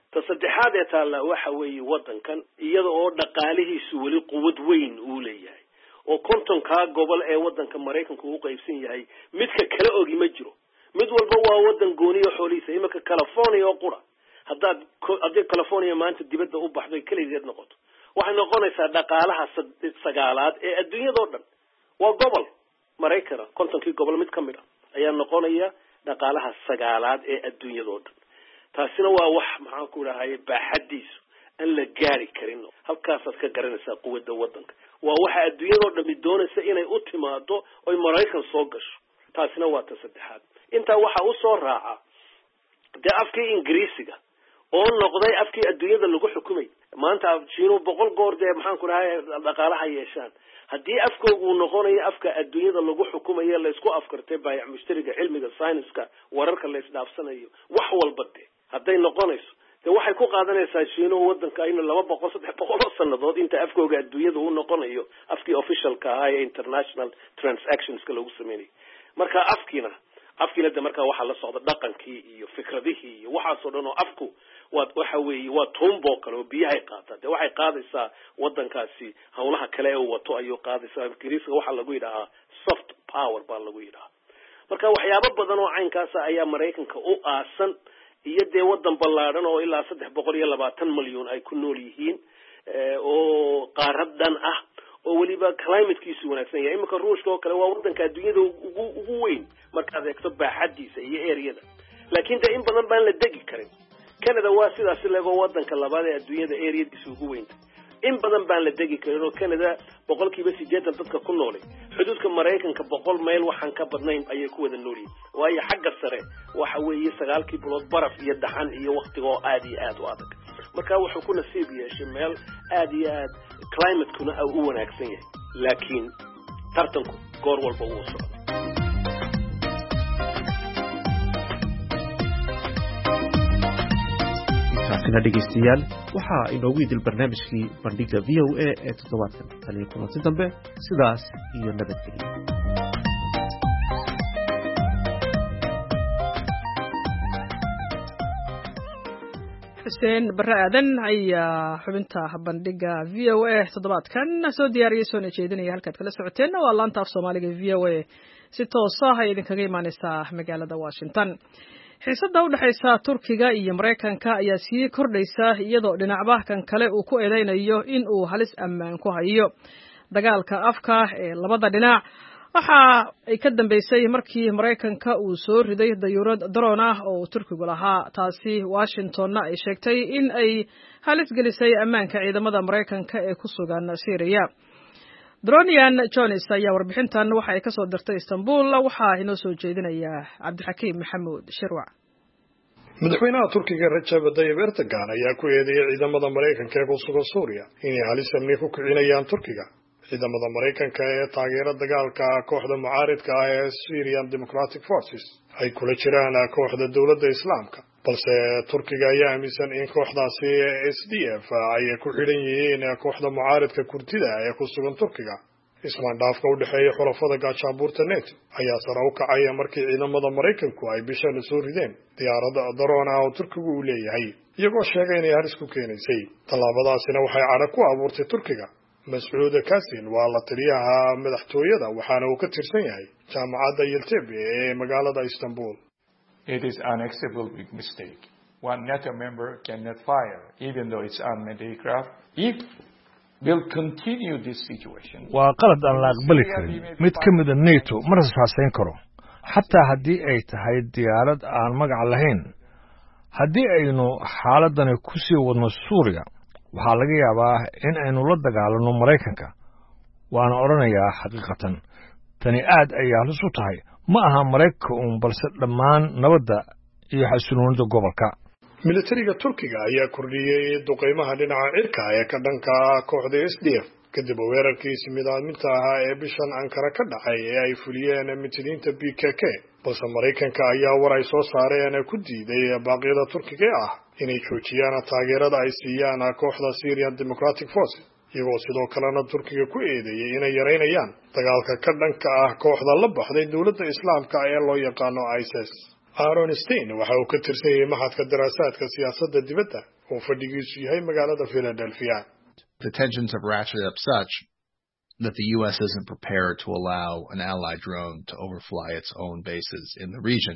ta saddexaad ee taalla waxa weeye waddankan iyada oo dhaqaalihiisu weli quwad weyn uu leeyahay oo kontonkaa gobol ee waddanka maraykanka uu qaybsan yahay midka kala ogi ma jiro mid walba waa waddan gooniyo xoolihiisa iminka california oo qura haddaad haddii california maanta dibadda u baxdo keligeed noqoto waxay noqonaysaa dhaqaalaha sagaalaad ee adduunyadao dhan waa gobol maraykana kontonkii gobol mid ka mid a ayaa noqonaya dhaqaalaha sagaalaad ee adduunyadao dhan taasina waa wax maxaan ku dhahaye baaxadiisu aan la gaari karin halkaasaad ka garanaysaa quwadda waddanka waa waxa adduunyadao dhami doonaysa inay u timaado oy maraykan soo gasho taasina waa ta saddexaad intaa waxa usoo raaca dee afkii ingiriisiga oo noqday afkii adduunyada lagu xukumay maanta jiinu boqol goor dee maxaan ku dhahay dhaqaalaha yeeshaan haddii afkoogu uu noqonayo afka adduunyada lagu xukumayo laysku afkartay baayac mushtariga cilmiga sayniska wararka la isdhaafsanayo wax walba de hadday noqonayso dee waxay ku qaadanaysaa shiinuhu waddanka inu laba boqol saddex boqol oo sanadood inta afkooga adduunyada uu noqonayo afkii officialka ahaa ee international transactionska lagu sameynayo marka afkiina afkiina de markaa waxaa la socda dhaqankii iyo fikradihii iyo waxaasoo dhan oo afku waa waxa weeye waa tuumboo kale oo biyahay qaataa dee waxay qaadaysaa waddankaasi hawlaha kale ee uu wato ayuu qaadaysaa ingiriiska waxaa lagu yidhahaa soft power baa lagu yidhahaa marka waxyaabo badan oo caynkaasa ayaa maraykanka u aasan iyo dee waddan ballaadhan oo ilaa saddex boqol iyo labaatan malyan ay ku nool yihiin oo qaarad dhan ah oo weliba climatekiisu wanaagsan yahay iminka ruushka oo kale waa waddanka adduunyada ugu ugu weyn markaad eegto baaxadiisa iyo ereyada laakiin dee in badan baan la degi karin canada waa sidaasi legoo waddanka labaad ee adduunyada ereyadiisa ugu weynta in badan baan la degi karin oo canada boqol kiiba sideetan dadka ku noolay xuduudka maraykanka boqol mayl waxaan ka badnayn ayay ku wada nool yihin waayo xagga sare waxa weeye sagaalkii bilood baraf iyo daxan iyo waktiga oo aada iyo aada u adag marka wuxuu ku nasiib yeeshay meel aada iyo aad climatekuna u wanaagsan yahay laakiin tartanku goor walba wuu socda taasina dhegaystayaal waxaa inoogu idil barnaamijkii bandhiga v o a ee toddobaadkan taliyo kulanti dambe sidaas iyo nabadgelyo xuseen barre aadan ayaa xubinta bandhiga v o a toddobaadkan soo diyaariyay soona jeedinaya halkaad kala socoteenna waa laanta af soomaaliga v o a si toosa ay idinkaga imaaneysaa magaalada washington xiisadda u dhexaysa turkiga iyo maraykanka ayaa sii kordhaysa iyadoo dhinacba kan kale uu ku eedeynayo in uu halis ammaan ku hayo dagaalka afka ee labada dhinac waxa ay ka dambeysay markii maraykanka uu soo riday dayuurad daroon ah oo turkigu lahaa taasi washingtonna ay sheegtay in ay halis gelisay ammaanka ciidamada maraykanka ee ku sugan syria dronian jones ayaa warbixintan waxa ay kasoo dirtay istanbul waxaa inoo soo jeedinaya cabdixakiim maxamuud shirwac madaxweynaha turkiga rajab tayyip erdogan ayaa ku eedeeyay ciidamada maraykanka ee ku sugan suuriya inay halis amni ku kicinayaan turkiga ciidamada maraykanka ee taageera dagaalka kooxda mucaaridka ah ee Syrian Democratic Forces ay kula jiraan kooxda dowladda islaamka balse turkiga ayaa aaminsan in kooxdaasi S D F ay ku xidhan yihiin kooxda mucaaridka Kurdida ee ku sugan turkiga ismaandhaafka u dhexeeya xulafada gaashaanbuurta NATO ayaa sare u kacay markii ciidamada maraykanku ay bishan soo rideen diyaaradda daroon ah oo turkigu u leeyahay iyagoo sheegay inay halis ku keenaysay tallaabadaasina waxay cadho ku abuurtay turkiga مسعود كاسين والله تريها مدحتويدا وحنا وكتيرسن yahay jaamacadda Yiltebe ee magaalada Istanbul. It is unacceptable big mistake. One NATO member cannot fire even though it's unmanned aircraft. If will continue this situation. waa qalad aan la aqbali karin mid ka mid ah NATO ma rasaasayn karo xataa haddii ay tahay diyaarad aan magac lahayn haddii aynu xaaladani ku sii wadno Suuriya waxaa laga yaabaa in aynu la dagaalano Maraykanka waana oranayaa xaqiiqatan tani aad ay halis u tahay ma aha Maraykanka uun balse dhammaan nabadda iyo xasiloonida gobolka militariga Turkiga ayaa kordhiyay duqeymaha dhinaca cirka ee ka dhanka kooxda S D F kadib weerarkii midaaminta ahaa ee bishan Ankara ka dhacay ee ay fuliyeen mitiniinta P K K balse Maraykanka ayaa war ay soo saareen ku diiday baaqyada Turkiga ah inay joojiyaan taageerada ay siiyaan kooxda Syrian Democratic Forces iyagoo sidoo kalena Turkiga ku eedeeyay inay yareynayaan dagaalka ka dhanka ah kooxda la baxday dowladda islaamka ee loo yaqaano ISIS Aaron Stein waxa uu ka tirsan yahay maxadka daraasaadka siyaasadda dibadda oo fadhigiisu yahay magaalada Philadelphia. The tensions have ratcheted up such that the U S isn't prepared to allow an allied drone to overfly its own bases in the region.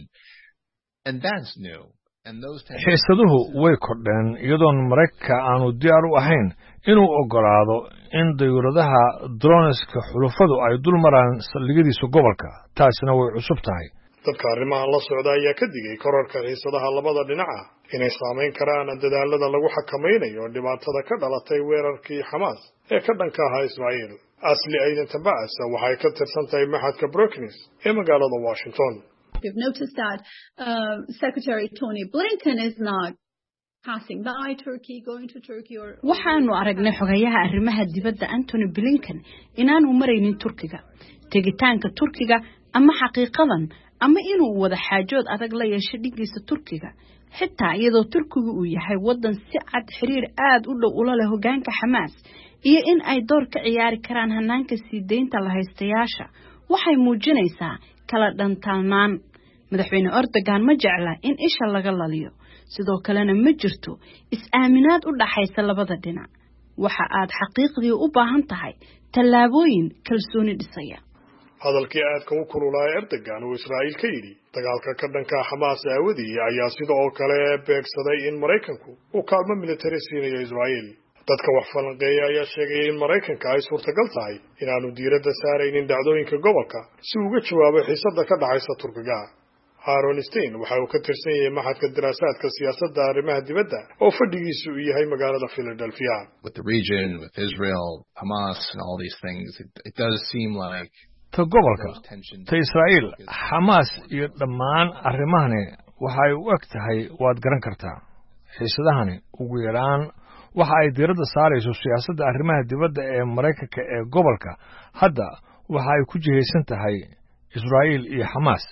And that's new. And those tensions... xiisaduhu way kordheen iyadoon Maraykanka aanu diyaar u ahayn inuu ogolaado in dayuuradaha droneska xulufadu ay dul maraan saldhigyadiisa gobolka. taasina way cusub tahay. dadka arrimahan la socda ayaa ka digay kororka xiisadaha labada dhinaca inay saameyn karaan dadaalada lagu xakameynayo dhibaatada ka dhalatay weerarkii Hamas ee ka dhanka ahaa Israel. Asli Aydan Tabas waxay ka tirsan tahay maxadka Brookings ee magaalada Washington. We've noticed that uh, Secretary Tony Blinken is not passing by Turkey, going to Turkey or... waxaanu aragnay xogayaha arrimaha dibadda Anthony Blinken inaanu maraynin Turkiga. tegitaanka Turkiga ama xaqiiqadan ama inuu wada xaajood adag la yeesho dhigiisa Turkiga. xitaa iyadoo Turkigu uu yahay wadan si cad xiriir aad u dhow ula leh hoggaanka Hamas iyo in ay door ka ciyaari karaan hanaanka sii deynta la haystayaasha waxay muujinaysaa kala dhantaanaan. madaxweyne Erdogan ma jecla in isha laga laliyo, sidoo kalena ma jirto is-aaminaad u dhaxaysa labada dhinac. waxa aad xaqiiqdii u baahan tahay tallaabooyin kalsooni dhisaya. hadalkii aadka u kululaa Erdogan oo Israa'iil ka yiri dagaalka ka dhanka Hamas aawadii ayaa sidoo kale beegsaday in Maraykanku uu kaalmo militari siinayo Israa'iil. dadka wax falanqeeya ayaa sheegay in Maraykanka ay suurtagal tahay inaanu diiradda saaraynin dhacdooyinka gobolka si uu uga jawaabo xiisadda ka dhaxaysa Turkiga. Aaron Stein waxa uu ka tirsan yahay maxadka daraasaadka siyaasadda arrimaha dibadda oo fadhigiisu uu yahay magaalada Philadelphia. With the region, with Israel, Hamas and all these things, it, it does seem like ta gobolka, ta Israa'iil, Hamas iyo dhammaan arrimahani waxay u eg tahay waad garan kartaa. xiisadahani ugu yaraan waxa ay diiradda saarayso siyaasadda arrimaha dibadda ee Maraykanka ee gobolka. hadda waxa ay ku jihaysan tahay Israa'iil iyo Hamas.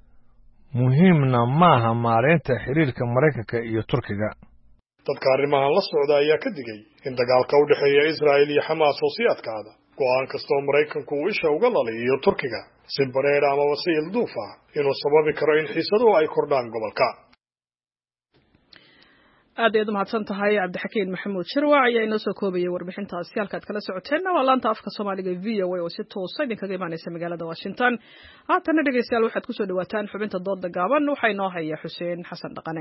muhiimna maaha maareynta xiriirka Maraykanka iyo Turkiga. dadka arrimahan la socda ayaa ka digay in dagaalka u dhaxeeya Israa'iil iyo Hamas oo sii adkaada. go'aan kastoo Maraykanku uu isha uga laliyo Turkiga si bareer ama wasiil duufa inuu sababi karo in xiisadu ay kordhaan gobolka. aad ayaad mahadsan tahay Cabdixakiin Maxamuud Shirwac ayaa inoo soo koobaya warbixintaasi halkaad kala socoteen waa laanta afka Soomaaliga V O A oo si toos ah idinkaga imaanaysa magaalada Washington. haatan dhegeystayaal waxaad ku soo dhawaataan xubinta dooda gaaban waxay noo haya Xuseen Xasan Dhaqane.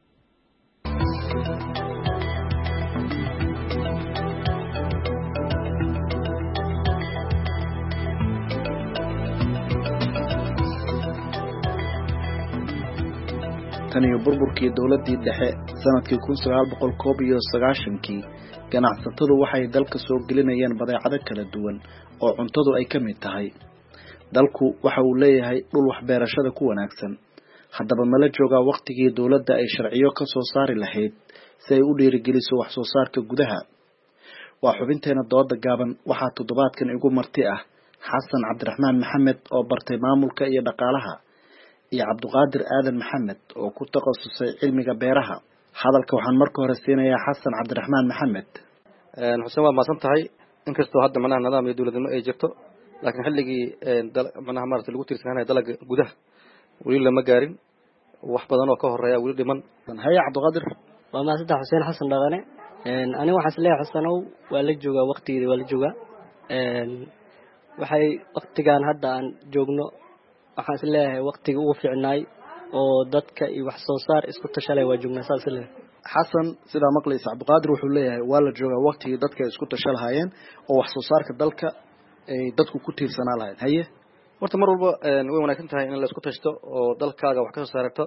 tan iyo burburkii dawladii dhexe sanadkii kun sagaal boqol koob iyo sagaashan-kii ganacsatadu waxay dalka soo gelinayeen badeecado kala duwan oo cuntadu ay ka mid tahay. dalku waxa uu leeyahay dhul waxbeerashada ku wanaagsan. haddaba mala joogaa waqtigii dawladda ay sharciyo ka soo saari lahayd si ay u dhiirigeliso wax soo saarka gudaha. waa xubinteena dooda gaaban waxaa toddobaadkan igu marti ah Xasan Cabdiraxmaan Maxamed oo bartay maamulka iyo dhaqaalaha iyo Cabduqaadir Aadan Maxamed oo ku takhasusay cilmiga beeraha. hadalka waxaan marka hore siinayaa Xasan Cabdiraxmaan Maxamed. een Xuseen waa maasan tahay inkastoo hadda manaha nidaam iyo dawladnimo ay jirto laakiin xilligii manaha maartay lagu tiirsanaa dalka gudaha wali lama gaarin wax badan oo ka horeeya wali dhiman. haya Cabduqaadir. waa maasan Xuseen Xasan Dhaqane. een aniga waxaan isleeyahay Xusanow waa la joogaa waqtigeeda waa la joogaa. een waxay waqtigan hadda aan joogno waxaan isleeyahay waqtiga ugu fiicnaay oo dadka iyo wax soo saar isku tashalay waa joognaa saas leeyahay. Xasan sida maqlaysa Cabduqaadir wuxuu leeyahay waa la joogaa waqtigii dadka isku tashalahayeen oo wax soo saarka dalka ay dadku ku tiirsanaa lahayd. haye horta mar walba way wanaagsan tahay in la isku tashto oo dalkaaga wax ka soo saarto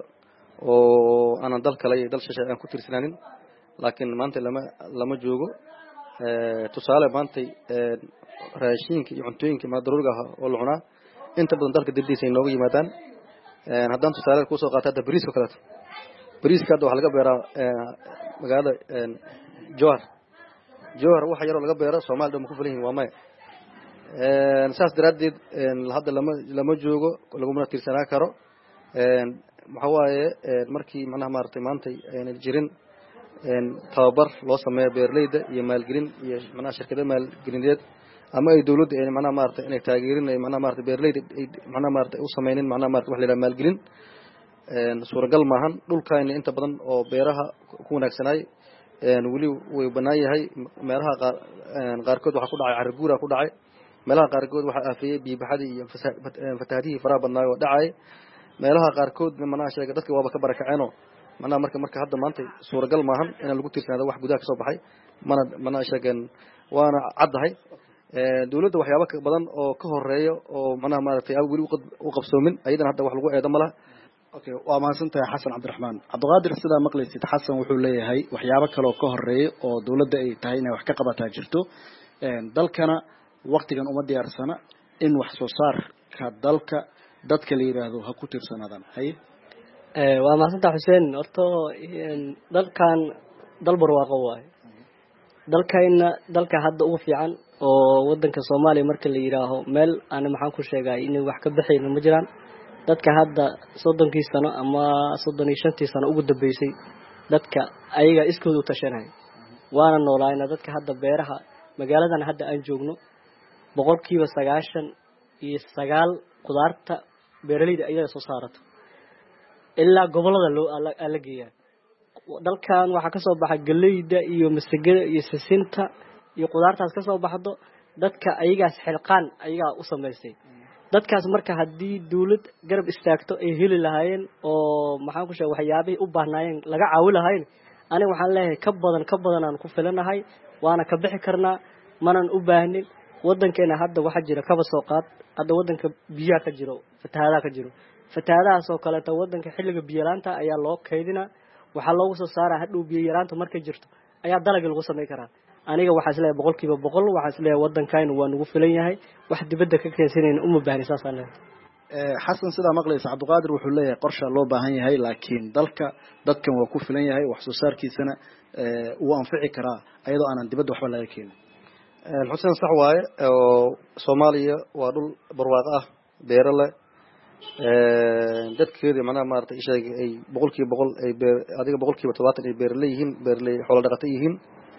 oo aan dal kale iyo dal shisheeye aan ku tiirsanaanin. laakiin maanta lama lama joogo. ee tusaale maanta ee raashinka iyo cuntooyinka ma daruuriga ah oo la cunaa inta badan dalka dibdiisa inooga yimaadaan. een haddaan tusaale ku soo qaataa bariiska kale bariiska hadda waxa laga beeraa magaalada een Jowhar Jowhar waxa yar oo laga beero Soomaaliya ma ku filan waa may een saas daraadeed een hadda lama lama joogo laguma tiirsanaa karo. een waxa waaye markii macnaha maartay maanta ayna jirin een tababar loo sameeyo beerleyda iyo maalgelin iyo macnaha shirkadaha maalgelineed ama ay dawladda ay macnaha maartay inay taageerin ay macnaha maartay beerleyda ay macnaha maartay u sameeyeen macnaha maartay wax leeyahay maalgelin een suuragal maahan dhulkayna inta badan oo beeraha ku wanaagsanay weli way banaan yahay meelaha qaarkood waxaa ku dhacay cariguura ku dhacay meelaha qaarkood waxaa aafiyey biibaxadii iyo fatahaadihii faraha badnaay oo dhacay meelaha qaarkood manaa sheegay dadka waaba ka barakaceenoo manaa marka marka hadda maanta suuragal maahan inaan lagu tirsanaado wax gudaha kasoo baxay mana manaa sheegeen waana caddahay dawladda waxyaaba badan oo ka horeeya oo manaa maaragtay aan weli u qabsoomin ayadana hadda wax lagu eedo ma laha okay waa mahadsantahay xasan cabdiraxmaan cabdiqaadir sidaa maqlaysid xasan wuxuu leeyahay waxyaabo kale oo ka horeeya oo dawladda ay tahay inay wax ka qabataa jirto dalkana waqtigan uma diyaarsana in wax soo saarka dalka dadka la yiraahdo ha ku tirsanaadaan haye waa mahadsantahay xuseen horta dalkan dal barwaaqo waaye dalkayna dalka hadda ugu fiican oo wadanka Soomaaliya marka la yiraaho meel aan maxaan ku sheegay inay wax ka bixin ma jiraan dadka hadda soddonkii sano ama soddon iyo shantii sano ugu dambeysay dadka ayaga iskooda u tashanay waana noolaayna dadka hadda beeraha magaaladan hadda aan joogno boqolkiiba sagaashan iyo sagaal qudaarta beeraleyda ayaga soo saarato ilaa gobolada loo ala geeyaa dalkan waxa ka soo baxa galeyda iyo masagada iyo sisinta iyo qudaartaas ka soo baxdo dadka ayagaas xilqaan ayaga u sameysay dadkaas marka hadii dawlad garab istaagto ay heli lahaayeen oo maxaan ku sheegay waxyaabihii u baahnaayeen laga caawi lahayn aniga waxaan leeyahay ka badan ka badan aan ku filanahay waana ka bixi karnaa manan u baahnin wadankeena hadda waxa jira kaba soo qaad hadda wadanka biyaha ka jiro fatahaadaha ka jiro fatahaadahaas oo kale ta wadanka xilliga biyo yaraanta ayaa loo kaydina waxa loogu soo saaraa hadhow biyo yaraanta markay jirto ayaa dalag lagu sameyn karaa aniga waxa isleeyahay boqolkiiba boqol waxa isleeyahay wadankan waa nagu filan yahay wax dibadda ka keensanayna uma baahni saasaan ee xasan sidaa maqlaysa cabdiqaadir wuxuu leeyahay qorshe loo baahan yahay laakiin dalka dadkan waa ku filan yahay wax soo saarkiisana ee uu anfici karaa ayadoo aanan dibadda waxba laga keenin ee xuseen sax waaye oo Soomaaliya waa dhul barwaaqo ah beerale ee dadkeedu macnaha maartay ishaag ay boqolkiiba boqol ay beer adiga boqolkiiba todobaatan ay beeraley yihiin beeraley xoolo dhaqato yihiin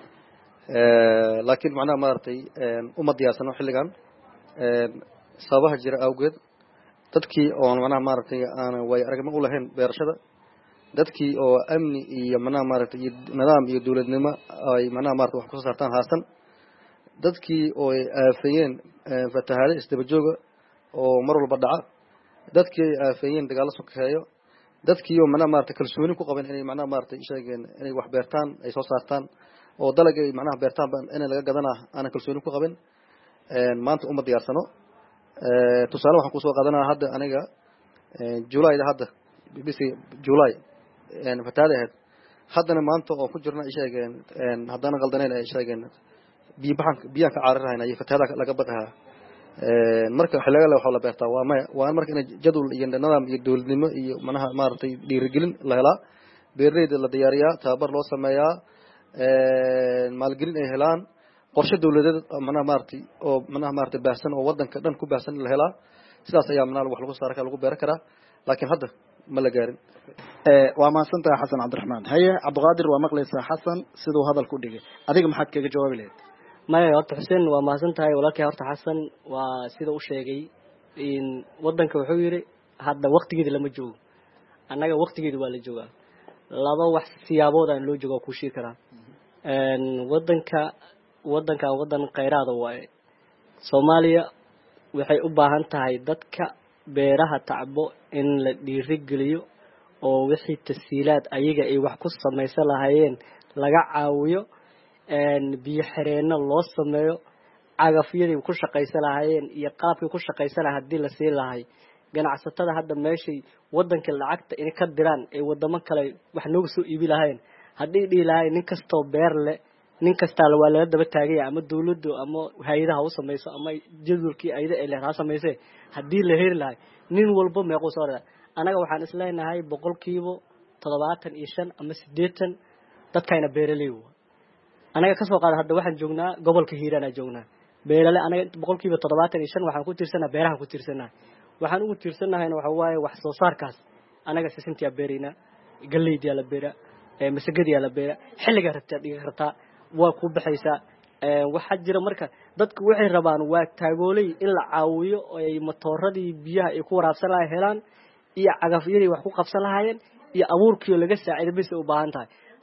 ee laakiin macnaha maartay uma diyaarsano xilligan ee sababaha jira awgeed dadkii oo macnaha maartay aan way aragma u lahayn beerashada dadkii oo amni iyo macnaha maartay nidaam iyo dawladnimo ay macnaha maartay wax ku soo saartaan haasan dadkii oo ay aafayeen fatahaado isdaba jooga oo mar walba dhaca dadkii ay aafayeen dagaalo sokeeyo dadkii oo macnaha maartay kalsooni ku qaban inay macnaha maartay sheegeen inay wax beertaan ay soo saartaan oo dalag ay macnaha beertaan inay laga gadanaa aan kalsooni ku qaban een maanta uma diyaarsano ee tusaale waxaan ku soo qaadanaa hadda aniga ee July hadda bisi July een fatahaadaha haddana maanta oo ku jirna sheegeen een haddana qaldaneen ay sheegeen biyo baxan biyo ka caararayna iyo fatahaada laga baqaa ee marka xilliga la waxa la beertaa waa ma waa marka in jadwal iyo nidaam iyo dawladnimo iyo macnaha maartay dhiirigelin la helaa beeraleyda la diyaariyaa tababar loo sameeyaa ee maalgelin ay helaan qorshe dawladeed macnaha maartay oo macnaha maartay baahsan oo wadanka dhan ku baahsan la helaa sidaas ayaa macnaha wax lagu saarka lagu beeran karaa laakiin hadda ma la gaarin ee waa mahadsantahay xasan cabdiraxmaan haye cabdiqaadir waa maqlaysaa xasan sidoo hadal ku dhigay adiga maxaad kaga jawaabi lahayd maya horta xuseen waa mahadsantahay walaalkay horta xasan waa sida u sheegay in wadanka wuxuu yiri hadda waqtigeeda lama joogo annaga waqtigeeda waa la joogaa laba wax siyaabood aan loo joogo ku shii karaa een wadanka wadanka wadan kheyraad waaye Soomaaliya waxay u baahan tahay dadka beeraha tacbo in la dhiirigeliyo oo wixii tasiilaad ayaga ay wax ku sameeysan lahaayeen laga caawiyo een biyo xireenno loo sameeyo cagafyadii ku shaqaysan lahaayeen iyo qaabkii ku shaqaysan lahaa hadii la sii lahay ganacsatada hadda meeshay wadanka lacagta in ka diraan ay wadamo kale wax noogu soo iibi lahayn hadii dhii lahayn nin kasto beer leh nin kasta la wala daba taagay ama dawladdu ama hay'adaha u sameeyso ama jadwalkii ayda ay leedahay sameeyay hadii la heer lahay nin walba meeqo soo raad anaga waxaan isleenahay boqolkiiba toddobaatan iyo shan ama siddeetan dadkayna beeraley anaga ka soo qaad hadda waxaan joognaa gobolka Hiiraan aan joognaa beeraley anaga boqolkiiba toddobaatan iyo shan waxaan ku tiirsanaa beeraha ku tiirsanaa waxaan ugu tiirsanahay waxa waaye wax soo saarkaas anaga sisintiya beerina galeydiya la beera ee masagadiya la beera xilliga rabta dhiga kartaa waa ku baxaysaa ee waxa jira marka dadku waxay rabaan waa taagoolay in la caawiyo oo ay matooradii biyaha ay ku waraabsan lahaayeen helaan iyo cagafyadii wax ku qabsan lahaayeen iyo abuurkii laga saacido bis u baahan tahay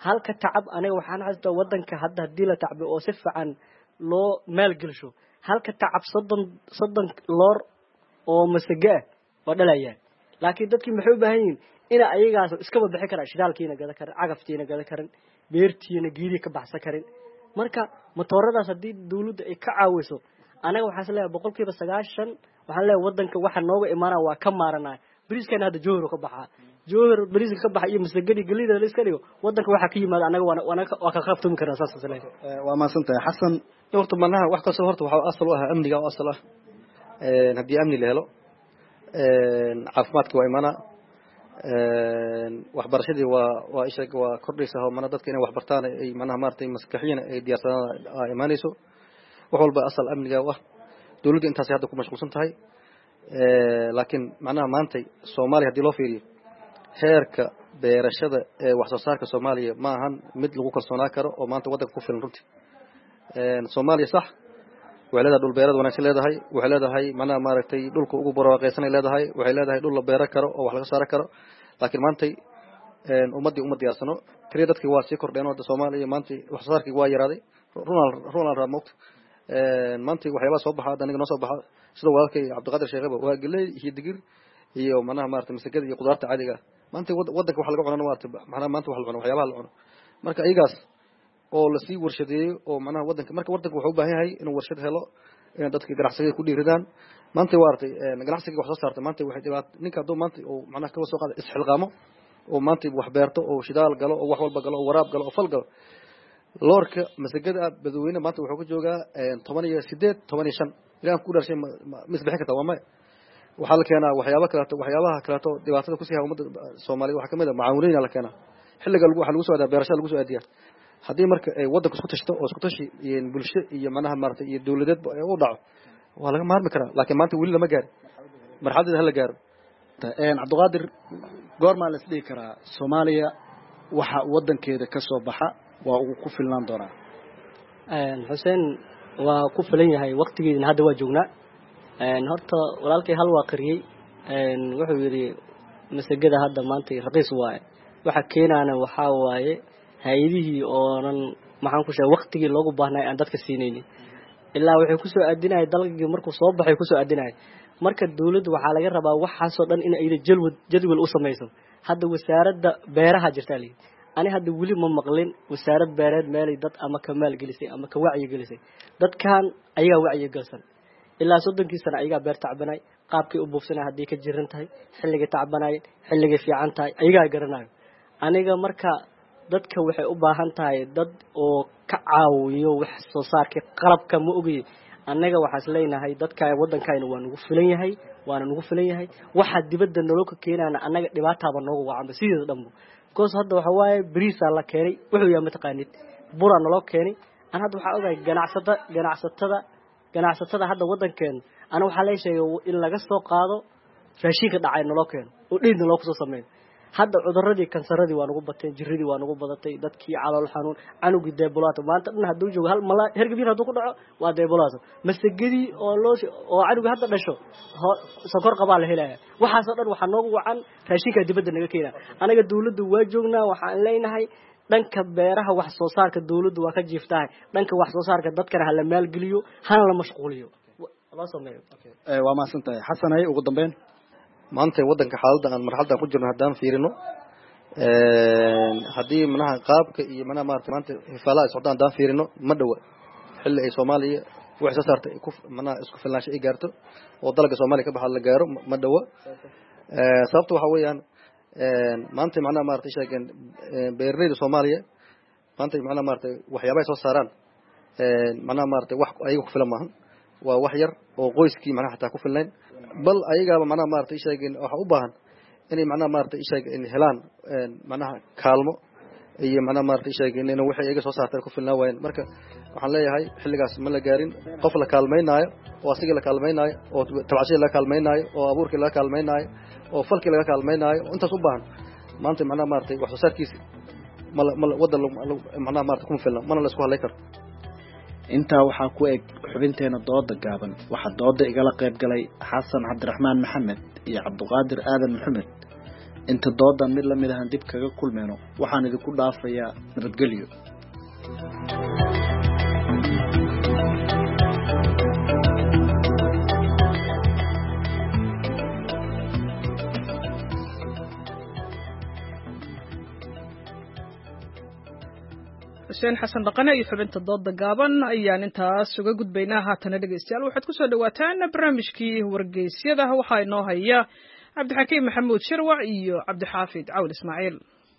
halka tacab aniga waxaan xasuustaa wadanka hadda hadii la tacbo oo si fiican loo maal gelsho halka tacab soddon soddon loor oo masaga oo dhalayaan laakiin dadkii maxay u baahan yihiin ina ayagaas iska bixi kara shidaalkiina gada karin cagaftiina gada karin beertiina geedi ka baxsan karin marka motoradaas hadii dawladda ay ka caawiso anaga waxaan isleeyahay boqolkiiba sagaashan waxaan leeyahay wadanka waxa nooga imaanaa waa ka maaranaa bariiskana hadda joohar ka baxaa joohar bariiska ka baxa iyo masagadi galida la iska dhigo wadanka waxa ka yimaada anaga waa waa ka qaftumi karnaa saas isleeyahay waa maasantahay xasan horta manaha wax ka soo horta waxa asal u ah amniga oo asal ah ee hadii amni la helo ee caafimaadka waa imaana ee waxbarashadii waa waa isha waa kordhaysaa oo mana dadka inay wax bartaan ay manaha maartay maskaxiyana ay diyaarsadaan imaanayso wax walba asal amniga ah dawladda intaas hadda ku mashquulsan tahay ee laakiin macnaha maanta Soomaaliya hadii loo fiiriyo heerka beerashada ee wax soo saarka Soomaaliya ma ahan mid lagu kalsoonaa karo oo maanta wadanka ku filan runtii ee Soomaaliya sax waxay leedahay dhul beerad wanaagsan leedahay waxay leedahay macnaha maaragtay dhulka ugu barwaaqaysan leedahay waxay leedahay dhul la beera karo oo wax laga saar karo laakiin maanta ee ummadii umad diyaarsano tiri dadkii waa sii kordheen oo Soomaaliya maanta wax soo saarkii waa yaraaday Ronald Ronald Ramout ee maanta waxyaaba soo baxaa aniga noo soo baxaa sida walaalkay Cabdiqaadir Sheekaba waa galay iyo digir iyo manaha maartay masagada iyo qudaarta caadiga maanta wadanka wax laga cuno maartay macnaha maanta wax la cuno waxyaabaha la cuno marka ayagaas oo la sii warshadeeyo oo manaha wadanka marka wadanka wuxuu u baahan yahay inuu warshad helo in dadka ganacsiga ku dhiiridaan maanta waartay ganacsiga wax soo saarta maanta waxay dhibaat ninka hadoo maanta oo manaha ka soo qaada isxilqaamo oo maanta wax beerto oo shidaal galo oo wax walba galo oo waraab galo oo fal galo loorka masagada badweyne maanta wuxuu ku joogaa toban iyo siddeed toban iyo shan ilaa ku dhashay misbixin karta waa ma waxa la keenaa waxyaabo kale waxyaabaha kale oo dhibaatada ku sii ha umada Soomaaliya waxa kamid ah macaawinayna la keenaa xilliga lagu waxa lagu soo aadaa beerashada lagu soo aadiyaa hadii marka ay wadanku isku tashto oo isku tashi iyo bulsho iyo manaha maartay iyo dawladeed u dhaco waa laga maarmi karaa laakiin maanta wali lama gaar marxaladda hal gaar een Cabdiqaadir goorma la isdhihi karaa Soomaaliya waxa wadankeeda ka soo baxa waa uu ku filnaan doonaa een Hussein waa ku filan yahay waqtigeedina hadda waa joognaa een horta walaalkay hal waa qariyay een wuxuu yiri masagada hadda maanta raqiis waaye waxa keenana waxa waaye hay'adihii oonan maxaan ku sheegay waqtigii loogu baahnay aan dadka siinaynin ilaa waxay ku soo aadinay dalkii markuu soo baxay ku soo aadinay marka dawladdu waxa laga rabaa waxaas oo dhan in ay jadwal jadwal u sameeyso hadda wasaaradda beeraha jirta leeyahay ani hadda wali ma maqlin wasaarad beereed meelay dad ama ka maal gelisay ama ka wacyi gelisay dadkan ayaga wacyi galsan ilaa soddonkii sano ayaga beer tacbanay qaabkii u buufsanay hadii ka jiran tahay xilliga tacbanay xilliga fiican tahay ayaga garanayo aniga marka dadka waxay u baahan tahay dad oo ka caawiyo wax soo saarka qalabka ma ogi anaga waxa isleeyahay dadka wadankayna waa nagu filan yahay waana nagu filan yahay waxa dibadda noloka keenana anaga dhibaataba noogu wacanba sidii dhanbo koos hadda waxa waaye bariisa la keenay wuxuu yahay mataqaanid bura naloo keenay aan hadda waxa ogahay ganacsatada ganacsatada ganacsatada hadda wadankeena ana waxa la sheegay in laga soo qaado raashinka dhacay naloo keeno oo dhiidna loo soo sameeyo hadda cuduradii kansaradii waa nagu batay jiridii waa nagu badatay dadkii calool xanuun canugii deebulaato maanta dhan haduu joogo hal mala hergabir haduu ku dhaco waa deebulaato masagadi oo loo oo canuga hadda dhasho sokor qaba la helaya waxaas oo dhan waxa noogu wacan raashinka dibadda naga keenaa anaga dawladdu waa joognaa waxaan leenahay dhanka beeraha wax soo saarka dawladdu waa ka jiiftahay dhanka wax soo saarka dadkana hala maal geliyo hana la mashquuliyo loo sameeyo ee waa maasantahay xasan ay ugu dambeyn maanta wadanka xaaladda aan marxaladda ku jirno hadaan fiirino ee hadii manaha qaabka iyo manaha maartay maanta hifaalada socdaan hadaan fiirino ma dhawa xilli ay Soomaaliya wax soo saartay ku manaha isku filnaansho ay gaarto oo dalka Soomaaliya ka baxay la gaaro ma dhawa ee sababtu waxa weeyaan ee maanta manaha maartay sheegeen beeraleyda Soomaaliya maanta manaha maartay waxyaabo soo saaraan ee manaha maartay wax ayagu ku filan maahan waa wax yar oo qoyskii manaha xataa ku filnayn bal ayaga manaha maartay sheegeen waxa u baahan inay manaha maartay sheegeen helaan manaha kaalmo iyo manaha maartay sheegeen inay waxa ayaga soo saartay ku filnaa waayeen marka waxaan leeyahay xilligaas ma la gaarin qof la kaalmeynaayo oo asiga la kaalmeynaayo oo tabcashada la kaalmeynaayo oo abuurka la kaalmeynaayo oo falki la kaalmeynaayo intaas u baahan maanta manaha maartay wax soo saarkiisa ma wada manaha maartay ku filnaa mana la isku halay karo intaa waxaa ku eg xubinteena dooda gaaban waxaa dooda igala qayb galay xasan cabdiraxmaan maxamed iyo cabdiqaadir aadan maxamed inta doodan mid lamid ahan dib kaga kulmeyno waxaan idinku dhaafayaa nabadgelyo. xuseen xasan dhaqane iyo xubinta dooda gaaban ayaan intaas uga gudbaynaa haatana dhegeystayaal waxaad ku soo dhawaataan barnaamijkii wargeysyada waxaa inoo haya cabdixakiim maxamuud shirwac iyo cabdixaafid cawl ismaaciil.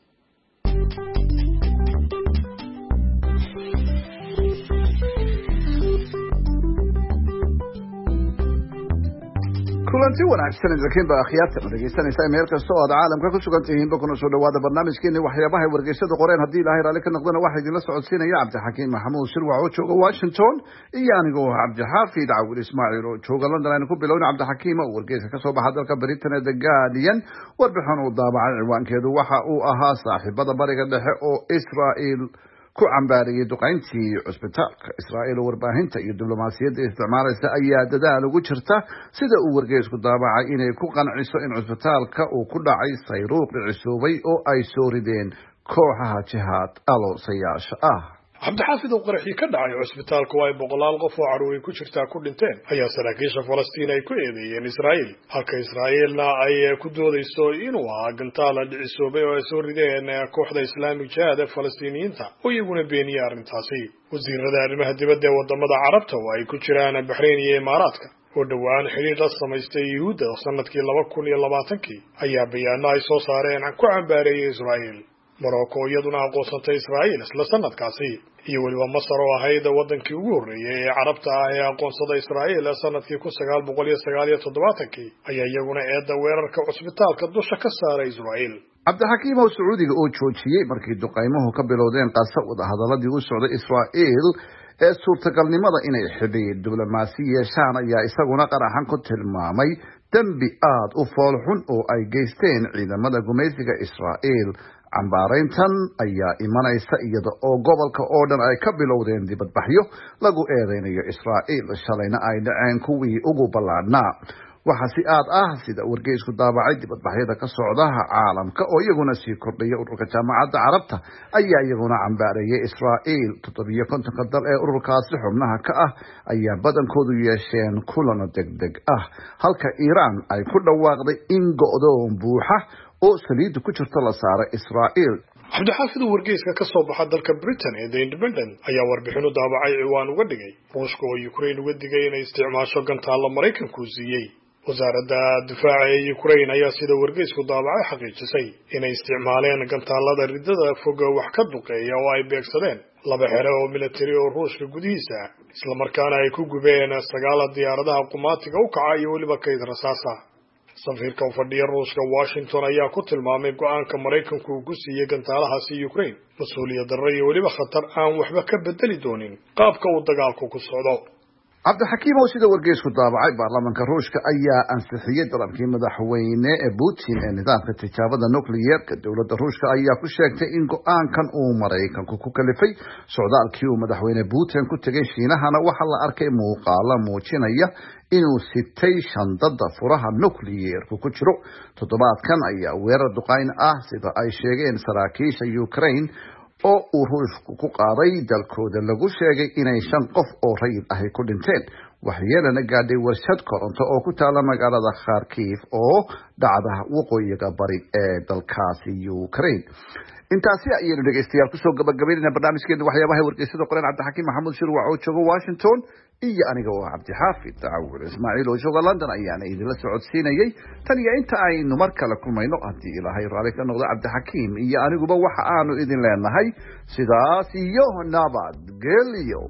kulanti wanaagsan idinkiin baa akhyaarta dhegeysanaysa meel kasta oo aad caalamka ku sugan tihiin kuna soo dhawaada barnaamijkeena waxyaabaha wargeysyada qoreen haddii ilaahay raali ka noqdana waxa idinla socodsiinaya cabdixakiim maxamuud shirwac oo jooga Washington iyo anigoo cabdixaafid cawl ismaaciil oo jooga London. aynu ku bilowna cabdixakiim oo wargeyska ka soo baxa dalka Britain ee The Guardian warbixin uu daabacay ciwaankeedu waxa uu ahaa saaxiibada bariga dhexe oo Israa'iil ku cambaariyay duqayntii cusbitaalka Israa'iil oo warbaahinta iyo diblomaasiyadda isticmaalaysa ayaa dadaal ugu jirta sida uu wargeysku daabacay inay ku qanciso in cusbitaalka uu ku dhacay sayruuq dhicisoobay oo ay soo rideen kooxaha jihaad aloosayaasha ah. cabdixaafid oo qaraxii ka dhacay cusbitaalku ay boqolaal qof oo carruur ku jirtaa ku dhinteen ayaa saraakiisha Falastiin ay ku eedeeyeen Israa'iil halka Israa'iilna ay ku doodayso inuu ahaa gantaal dhicisoobay oo ay soo rideen kooxda Islaamic Jihad ee Falastiiniyiinta oo iyaguna beeniyay arrintaasi. wasiirada arrimaha dibadda ee wadamada Carabta oo ay ku jiraan Bahrain iyo Imaaraadka oo dhawaan xiriir la samaystay Yuhuudda sanadkii laba kun iyo labaatankii ayaa bayaano ay soo saareen ku cambaareeyay Israa'iil. Morocco iyaduna aqoonsatay Israa'iil isla sanadkaasi iyo waliba Masar oo ahayd wadankii ugu horeeyay ee Carabta ah ee aqoonsaday Israa'iil sanadkii kun sagaal boqol iyo sagaal iyo toddobaatankii ayaa iyaguna eedda weerarka cusbitaalka dusha ka saaray Israa'iil. cabdixakiim oo Sacuudiga oo joojiyay markii duqaymuhu ka bilowdeen qasa wada hadaladii u socday Israa'iil ee suurtagalnimada inay xidhiidh diblomaasi yeeshaan ayaa isaguna qaraxan ku tilmaamay dambi aad u fool xun oo ay geysteen ciidamada gumaysiga Israa'iil. cambaarayntan ayaa imanaysa iyada oo gobolka oo dhan ay ka bilowdeen dibadbaxyo lagu eedeynayo Israa'iil shalayna ay dhaceen kuwii ugu ballaadhnaa. waxa si aad ah sida wargeysku daabacay dibadbaxyada ka socda caalamka oo iyaguna sii kordhaya ururka jaamacadda Carabta ayaa iyaguna cambaareeyay Israa'iil. toddobiyo kontonka dal ee ururkaasi xubnaha ka ah ayaa badankoodu yeesheen kulan degdeg ah halka Iiraan ay ku dhawaaqday in go'doon buuxa oo saliid ku jirto la saaray Israa'iil. cabdixaafid wargeyska ka soo baxa dalka Britain ee The Independent ayaa warbixin u daabacay ciwaan uga dhigay Ruushka oo Ukraine uga digay inay isticmaasho gantaalo Mareykanku siiyay. wasaaradda difaaca ee Ukraine ayaa sida wargeysku daabacay xaqiijisay inay isticmaaleen gantaalada ridada fog wax ka duqeeya oo ay beegsadeen laba xero oo military oo Ruushka gudihiisa isla markaana ay ku gubeen sagaal diyaaradaha qumaatiga u kacay iyo waliba kayd rasaasa. safiirka u fadhiya Ruushka Washington ayaa ku tilmaamay go'aanka Mareykanku uu ku siiyay gantaalahaasi Ukraine mas'uuliyad darro iyo waliba khatar aan waxba ka bedeli doonin qaabka uu dagaalku ku socdo. cabdixakiim oo sida wargeysku daabacay baarlamaanka Ruushka ayaa ansixiyay dalabkii madaxweyne ee Putin ee nidaamka tijaabada nuclear-ka. dowladda Ruushka ayaa ku sheegtay in go'aankan uu Mareykanku ku kalifay socdaalkii uu madaxweyne Putin ku tegay Shiinahana waxa la arkay muuqaalo muujinaya inuu sitay shandada furaha nuclear-ku ku jiro. toddobaadkan ayaa weerar duqayn ah sida ay sheegeen saraakiisha Ukraine oo uu Ruushku ku qaaday dalkooda lagu sheegay inay shan qof oo rayid ah ku dhinteen. waxyeelana gaadhay warshad koronto oo ku taala magaalada Kharkiv oo dhacda waqooyiga bari ee dalkaasi Ukraine. intaasi ayaynu dhegeystayaal kusoo gabagabaynayna barnaamijkeena waxyaabaha wargeysyada qoreen cabdixakiim maxamuud shirwac oo jooga Washington iyo aniga oo cabdixaafid cawl ismaaciil oo jooga London ayaana idinla socodsiinayay tan iyo inta aynu mar kale kulmayno haddii ilaahay raali ka noqdo cabdixakiim iyo aniguba waxa aanu idin leenahay sidaas iyo nabadgelyo.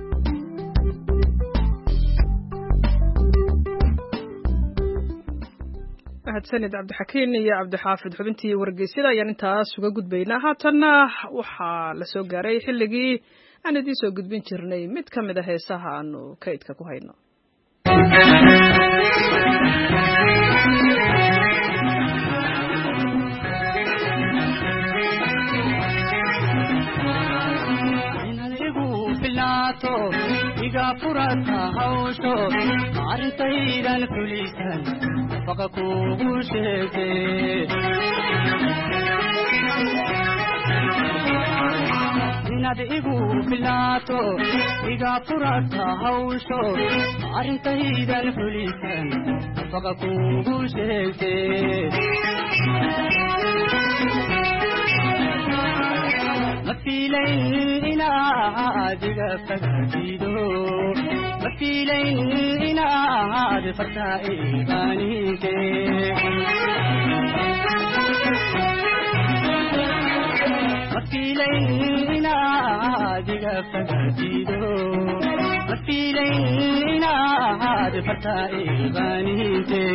mahadsanid cabdixakiin iyo cabdixaafid xubintii wargeysyada ayaan intaas uga gudbaynaa. haatanna waxaa la soo gaaray xilligii aan idiin soo gudbin jirnay mid ka mid a heesaha aanu kaydka ku hayno. iga furata hawsho arintaydan kulisan faqa kugu sheegtay inaad igu filaato iga furata hawsho arrintaydan fulisan faqa kugu sheegtay mafiilayn inaad iga fagaadido mafiilayn inaad fartaa iibaanide mafiilayn inaad iga fagaadido mafiilayn inaad fartaa iibaanide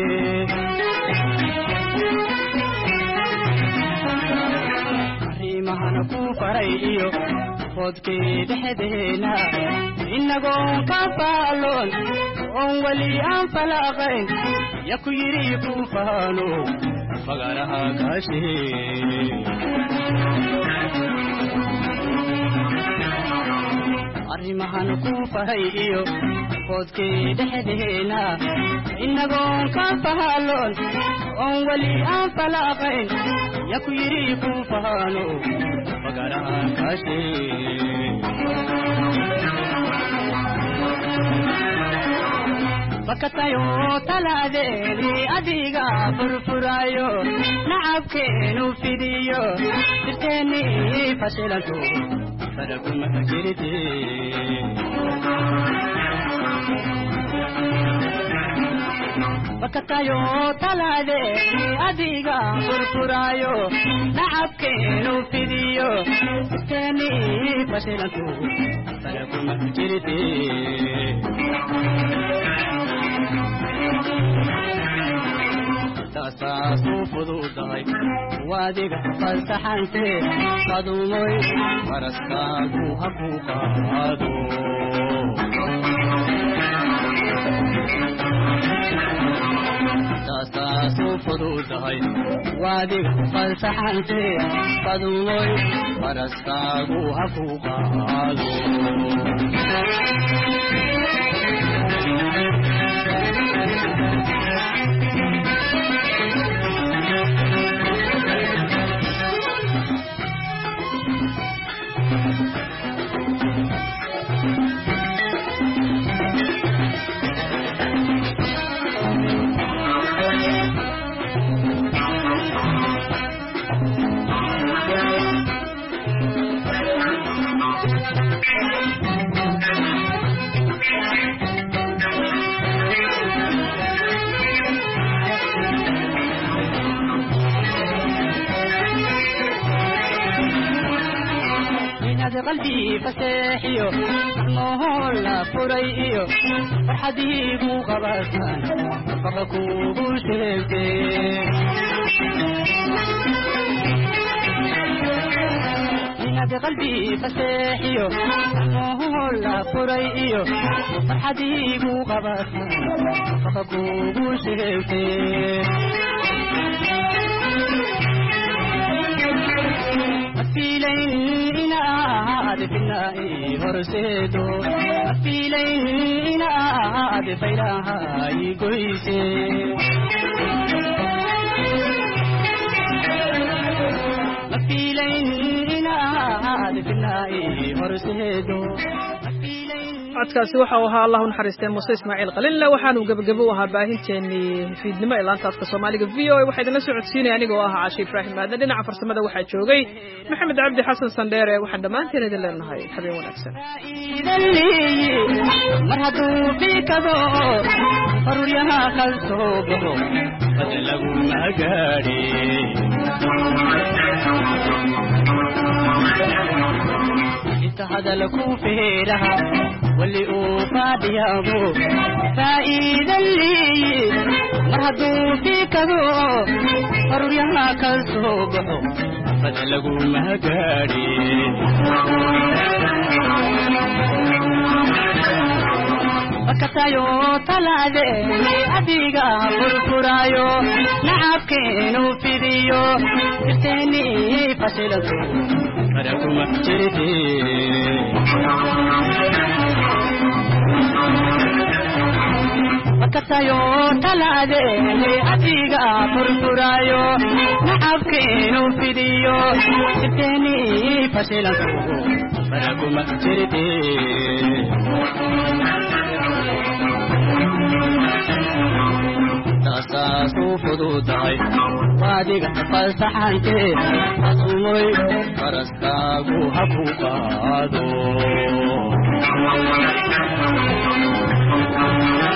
mahana ku faray iyo fodkee dhexdeena inagoo ka faaloon oon weli aan falaaqayn ya ku yidhi ku faalo fagaraha kaashee arrimahan ku faray iyo fodkee dhexdeena inagoo ka faaloon oon weli aan falaaqayn ya ku yidhi ku faalo fagaraha kaashee bakatayo talaadeeni adiga furfurayo nacabkeenu fidiyo jirteeni fashilanto faraguma jirte bakatayo talaadeeni adiga furfurayo nacabkeenu fidiyo jirteeni fashilanto faraguma jirte taasu fududahay waadiga fasaxante qadumoy faraskaagu ha ku qaado taasu fududahay waadiga fasaxante qadumoy faraskaagu ha ku qaado qalbi faseexiyo moola furayo farxadiigu qabasan faqa kugu sheegtay inaad qalbi faseexiyo moola furayo farxadiigu qabasan faqa kugu sheegtay mafiilayn inaad finaa'i horseedo mafiilayn inaad faylahay goyse mafiilayn inaad finaa'i horseedo codkaasi waxa uu ahaa allah u naxariistay muuse ismaaciil qalille waxaanu gabagabo u ahaa baahinteenii fiidnimo ee laanta afka soomaaliga v o a waxaa idinla soo codsiinaya anigoo ah caashi ibraahim aadna dhinaca farsamada waxaa joogay maxamed cabdi xasan sandheere waxaan dhammaanteen idin leenahay habeen wanaagsan mar hadduu fikado faruryaha kalsoo baxo fadli laguma gaadhi hadal ku feeraha wali uu faadiyabo faa'iidan leeyi mar hadduu fikado faruryaha kalsoo baxo fadli laguma gaadhi bakatayo talaadeeni adiga furfurayo nacabkeenu fidiyo jirteeni fashilanto faraguma jirte bakatayo kasayo taladeeni adiga furfurayo nacabkeenu fidiyo sibteeni fashilanku faraguma jirte tasaasu fududahay waadiga falsaxante asumoy faraskaagu haku qaado